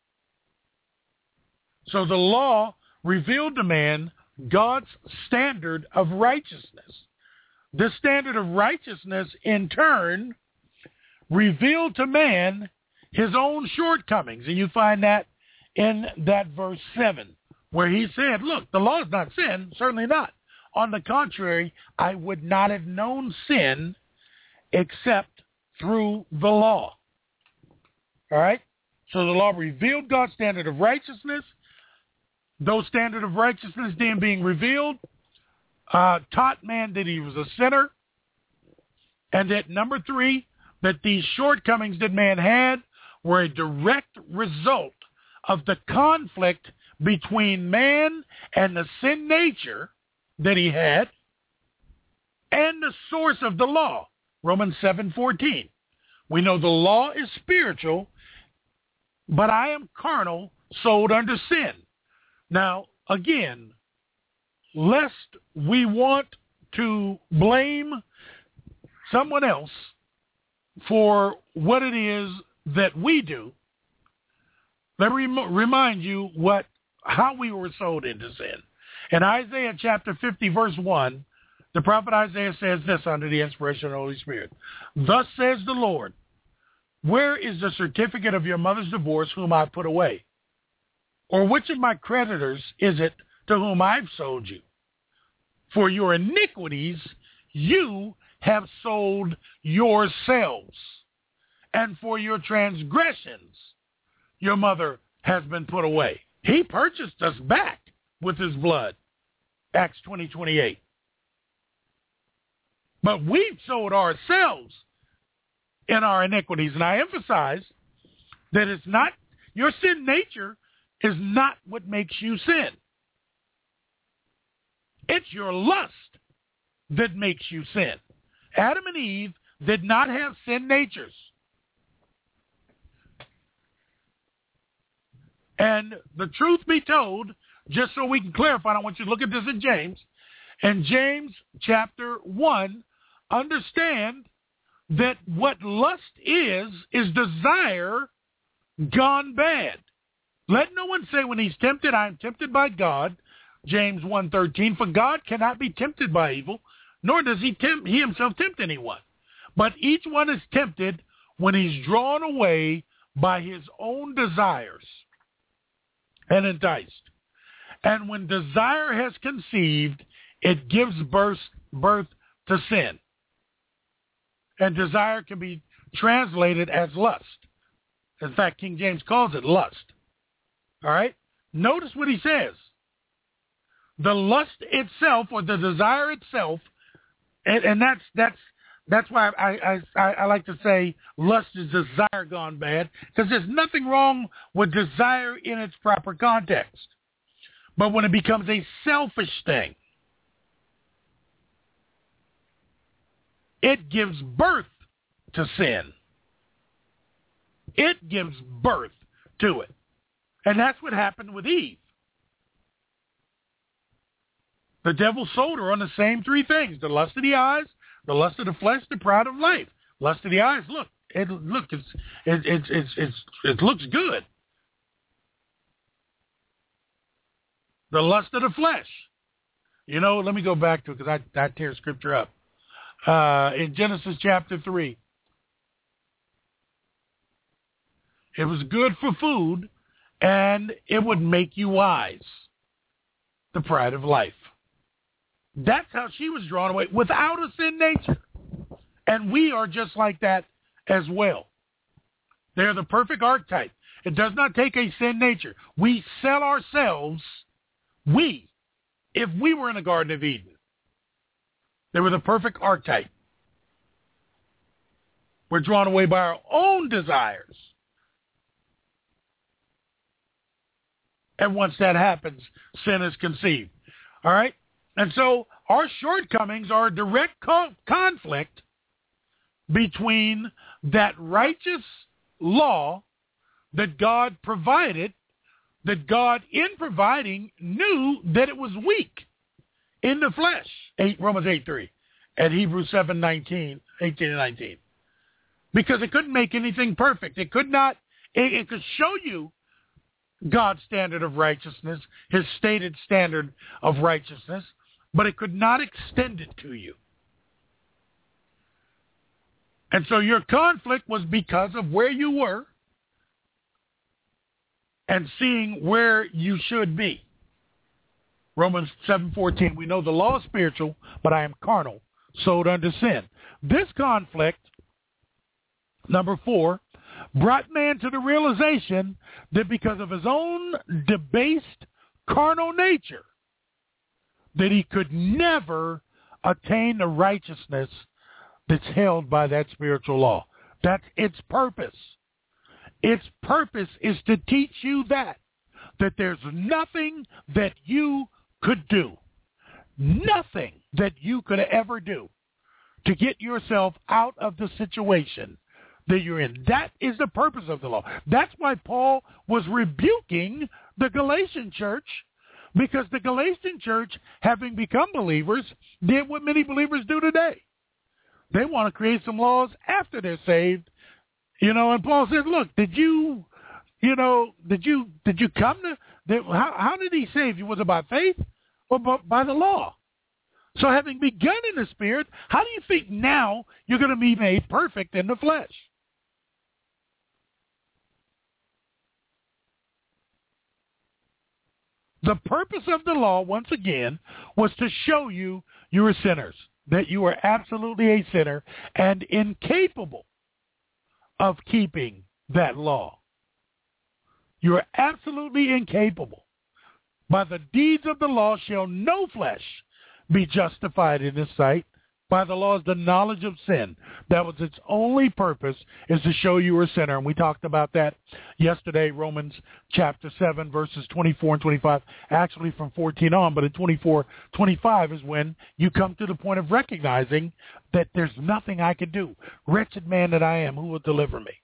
So the law revealed to man God's standard of righteousness. This standard of righteousness, in turn, revealed to man his own shortcomings. And you find that in that verse seven, where he said, look, the law is not sin, certainly not. On the contrary, I would not have known sin except through the law. All right? So the law revealed God's standard of righteousness. Those standard of righteousness then being revealed uh, taught man that he was a sinner. And that, number three, that these shortcomings that man had were a direct result of the conflict between man and the sin nature that he had and the source of the law. Romans seven fourteen. We know the law is spiritual, but I am carnal, sold under sin. Now, again, lest we want to blame someone else for what it is that we do, let me rem- remind you what how we were sold into sin. In Isaiah chapter fifty, verse one, the prophet Isaiah says this under the inspiration of the Holy Spirit. Thus says the Lord, where is the certificate of your mother's divorce whom I put away? Or which of my creditors is it to whom I've sold you? For your iniquities you have sold yourselves, and for your transgressions your mother has been put away. He purchased us back with his blood, Acts twenty twenty-eight. But we've sold ourselves in our iniquities. And I emphasize that it's not, your sin nature is not what makes you sin. It's your lust that makes you sin. Adam and Eve did not have sin natures. And the truth be told, just so we can clarify, I want you to look at this in James. In James chapter one, understand that what lust is, is desire gone bad. Let no one say when he's tempted, I am tempted by God, James one thirteen, for God cannot be tempted by evil, nor does he tempt he himself tempt anyone. But each one is tempted when he's drawn away by his own desires and enticed. And when desire has conceived, it gives birth, birth to sin. And desire can be translated as lust. In fact, King James calls it lust. All right? Notice what he says. The lust itself, or the desire itself, and, and that's that's that's why I, I, I, I like to say lust is desire gone bad, because there's nothing wrong with desire in its proper context. But when it becomes a selfish thing, it gives birth to sin. It gives birth to it. And that's what happened with Eve. The devil sold her on the same three things: the lust of the eyes, the lust of the flesh, the pride of life. Lust of the eyes, look, it look, it's it it's it's it's it looks good. The lust of the flesh. You know, let me go back to it because I, I tear scripture up. Uh, in Genesis chapter three. It was good for food, and it would make you wise. The pride of life. That's how she was drawn away, without a sin nature. And we are just like that as well. They're the perfect archetype. It does not take a sin nature. We sell ourselves, we, if we were in the Garden of Eden, they were the perfect archetype. We're drawn away by our own desires. And once that happens, sin is conceived. All right? And so our shortcomings are a direct co- conflict between that righteous law that God provided, that God in providing knew that it was weak in the flesh. Eight, Romans eight three and Hebrews seven nineteen, eighteen and nineteen. Because it couldn't make anything perfect. It could not, it, it could show you God's standard of righteousness, his stated standard of righteousness, but it could not extend it to you. And so your conflict was because of where you were and seeing where you should be. Romans seven fourteen, we know the law is spiritual, but I am carnal, sold under sin. This conflict, number four, brought man to the realization that because of his own debased carnal nature, that he could never attain the righteousness that's held by that spiritual law. That's its purpose. Its purpose is to teach you that, that there's nothing that you could do, nothing that you could ever do to get yourself out of the situation that you're in. That is the purpose of the law. That's why Paul was rebuking the Galatian church, because the Galatian church, having become believers, did what many believers do today. They want to create some laws after they're saved. You know, and Paul says, look, did you You know, did you did you come to, did, how, how did he save you? Was it by faith or by, by the law? So having begun in the Spirit, how do you think now you're going to be made perfect in the flesh? The purpose of the law, once again, was to show you you were sinners, that you were absolutely a sinner and incapable of keeping that law. You are absolutely incapable. By the deeds of the law shall no flesh be justified in his sight. By the law is the knowledge of sin. That was its only purpose, is to show you were a sinner. And we talked about that yesterday, Romans chapter seven, verses twenty-four and twenty-five, actually from fourteen on, but in twenty-four, twenty-five is when you come to the point of recognizing that there's nothing I can do. Wretched man that I am, who will deliver me?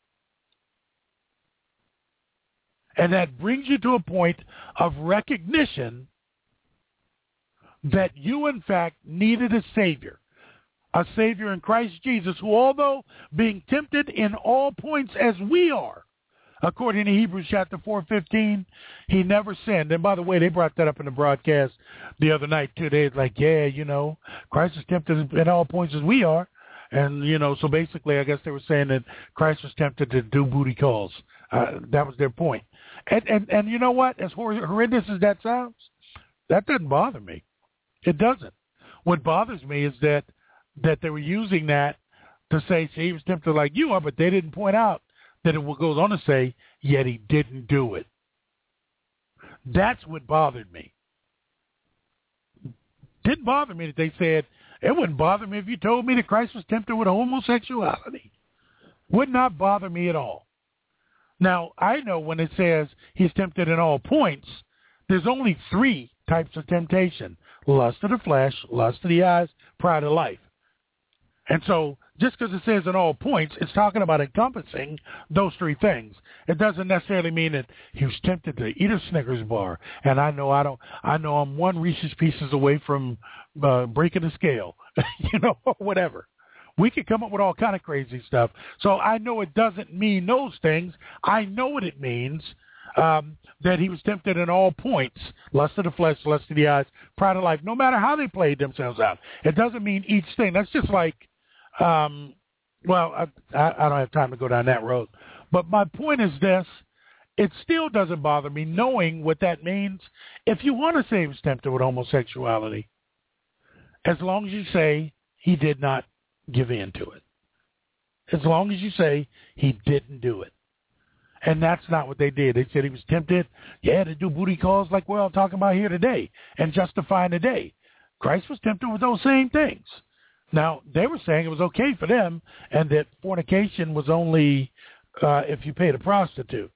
And that brings you to a point of recognition that you, in fact, needed a Savior. A Savior in Christ Jesus, who, although being tempted in all points as we are, according to Hebrews chapter four fifteen, he never sinned. And by the way, they brought that up in the broadcast the other night, too. They was like, yeah, you know, Christ is tempted in all points as we are. And, you know, so basically I guess they were saying that Christ was tempted to do booty calls. Uh, that was their point. And, and, and you know what? As horrendous as that sounds, that doesn't bother me. It doesn't. What bothers me is that that they were using that to say, see, he was tempted like you are, but they didn't point out that it goes on to say, yet he didn't do it. That's what bothered me. Didn't bother me that they said, it wouldn't bother me if you told me that Christ was tempted with homosexuality. Would not bother me at all. Now, I know when it says he's tempted in all points, there's only three types of temptation: lust of the flesh, lust of the eyes, pride of life. And so just because it says in all points, it's talking about encompassing those three things. It doesn't necessarily mean that he was tempted to eat a Snickers bar. And I know I don't. I know I'm one Reese's Pieces away from uh, breaking the scale, you know, or whatever. We could come up with all kind of crazy stuff. So I know it doesn't mean those things. I know what it means. Um, that he was tempted in all points: lust of the flesh, lust of the eyes, pride of life. No matter how they played themselves out, it doesn't mean each thing. That's just like. Um, well, I, I, I don't have time to go down that road. But my point is this. It still doesn't bother me knowing what that means. If you want to say he was tempted with homosexuality, as long as you say he did not give in to it. As long as you say he didn't do it. And that's not what they did. They said he was tempted, yeah, to do booty calls like we're all talking about here today and justifying today. Christ was tempted with those same things. Now, they were saying it was okay for them and that fornication was only uh, if you paid a prostitute.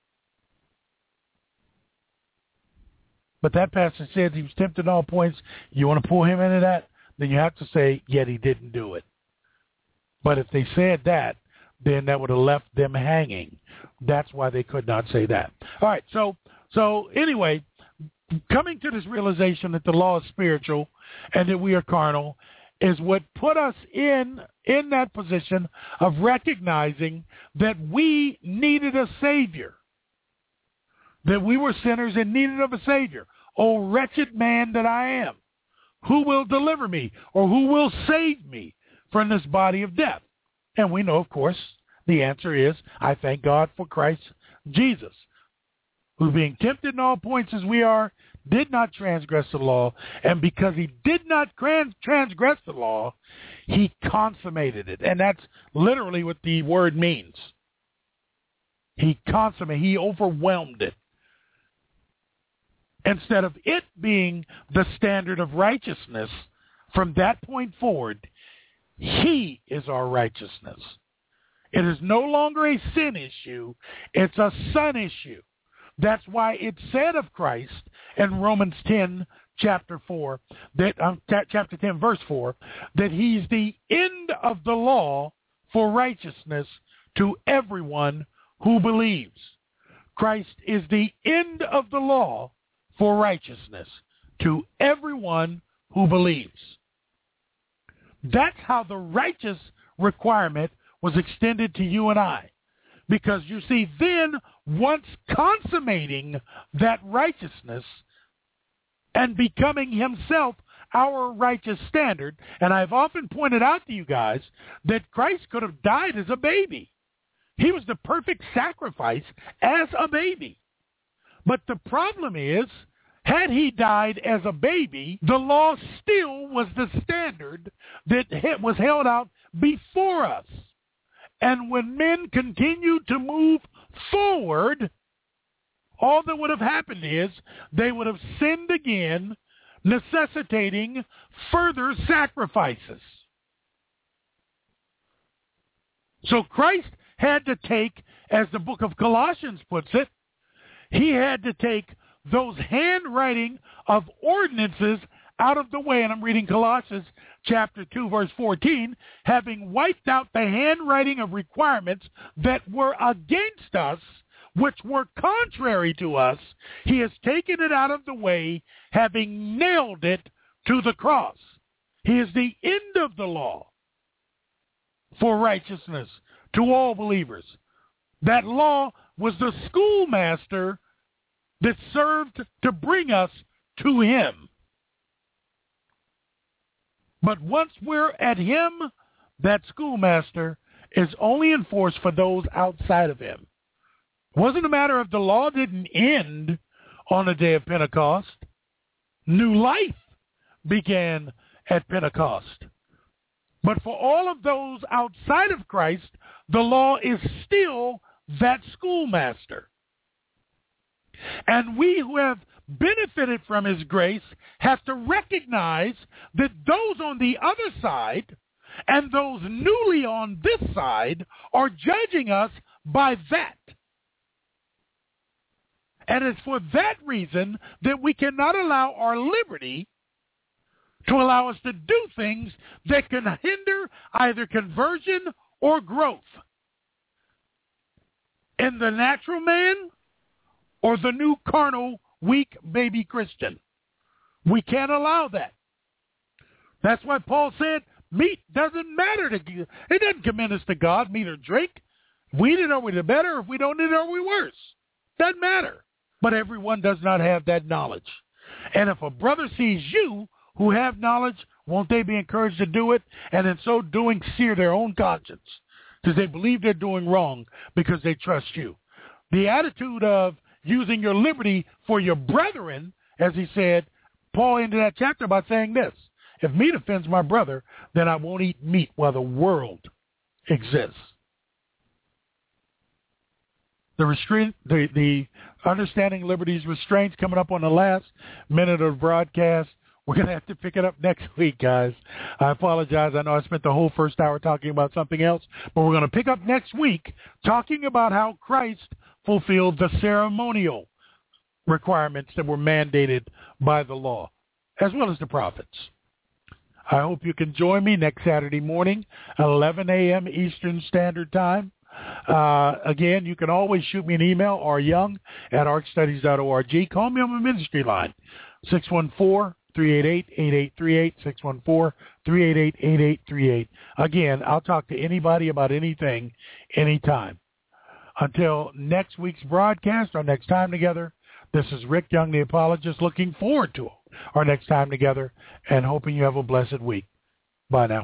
But that passage says he was tempted in all points. You want to pull him into that? Then you have to say, yet he didn't do it. But if they said that, then that would have left them hanging. That's why they could not say that. All right, so so anyway, coming to this realization that the law is spiritual and that we are carnal is what put us in in that position of recognizing that we needed a Savior, that we were sinners and needed of a Savior. Oh, wretched man that I am, who will deliver me or who will save me from this body of death? And we know, of course, the answer is, I thank God for Christ Jesus, who being tempted in all points as we are, did not transgress the law, and because he did not trans- transgress the law, he consummated it. And that's literally what the word means. He consummated, he overwhelmed it. Instead of it being the standard of righteousness, from that point forward, he is our righteousness. It is no longer a sin issue, it's a son issue. That's why it said of Christ in Romans ten, chapter four, that um, chapter ten, verse four, that he's the end of the law for righteousness to everyone who believes. Christ is the end of the law for righteousness to everyone who believes. That's how the righteous requirement was extended to you and I. Because you see, then once consummating that righteousness and becoming himself our righteous standard, and I've often pointed out to you guys that Christ could have died as a baby. He was the perfect sacrifice as a baby. But the problem is, had he died as a baby, the law still was the standard that was held out before us. And when men continued to move forward, all that would have happened is they would have sinned again, necessitating further sacrifices. So Christ had to take, as the book of Colossians puts it, he had to take those handwriting of ordinances out of the way. And I'm reading Colossians chapter two, verse fourteen, having wiped out the handwriting of requirements that were against us, which were contrary to us, he has taken it out of the way, having nailed it to the cross. He is the end of the law for righteousness to all believers. That law was the schoolmaster that served to bring us to him. But once we're at him, that schoolmaster is only enforced for those outside of him. It wasn't a matter of the law didn't end on the day of Pentecost. New life began at Pentecost. But for all of those outside of Christ, the law is still that schoolmaster. And we who have benefited from his grace have to recognize that those on the other side and those newly on this side are judging us by that. And it's for that reason that we cannot allow our liberty to allow us to do things that can hinder either conversion or growth in the natural man or the new carnal, weak baby Christian. We can't allow that. That's why Paul said, meat doesn't matter to you. It doesn't commend us to God, meat or drink. If we eat it, are we the better? If we don't eat it, are we worse? Doesn't matter. But everyone does not have that knowledge. And if a brother sees you who have knowledge, won't they be encouraged to do it? And in so doing, sear their own conscience because they believe they're doing wrong because they trust you. The attitude of using your liberty for your brethren, as he said, Paul ended that chapter by saying this: if meat offends my brother, then I won't eat meat while the world exists. The restraint, the, the understanding liberty's restraints coming up on the last minute of the broadcast. We're going to have to pick it up next week, guys. I apologize. I know I spent the whole first hour talking about something else, but we're going to pick up next week talking about how Christ fulfilled the ceremonial requirements that were mandated by the law, as well as the prophets. I hope you can join me next Saturday morning at eleven a.m. Eastern Standard Time. Uh, again, you can always shoot me an email, r young at ark studies dot org. Call me on my ministry line, six one four, three eight eight, eight eight three eight, six one four, three eight eight, eight eight three eight. Again, I'll talk to anybody about anything, anytime. Until next week's broadcast, our next time together, this is Rick Young, the apologist, looking forward to our next time together and hoping you have a blessed week. Bye now.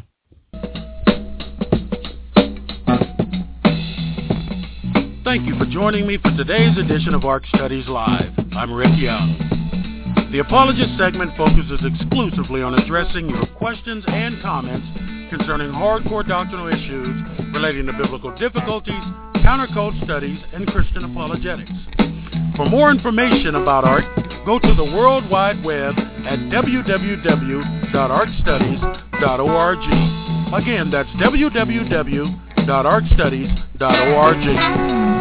Thank you for joining me for today's edition of Ark Studies Live. I'm Rick Young. The Apologist segment focuses exclusively on addressing your questions and comments concerning hardcore doctrinal issues relating to biblical difficulties, countercult studies, and Christian apologetics. For more information about Ark, go to the World Wide Web at w w w dot ark studies dot org. Again, that's w w w dot ark studies dot org.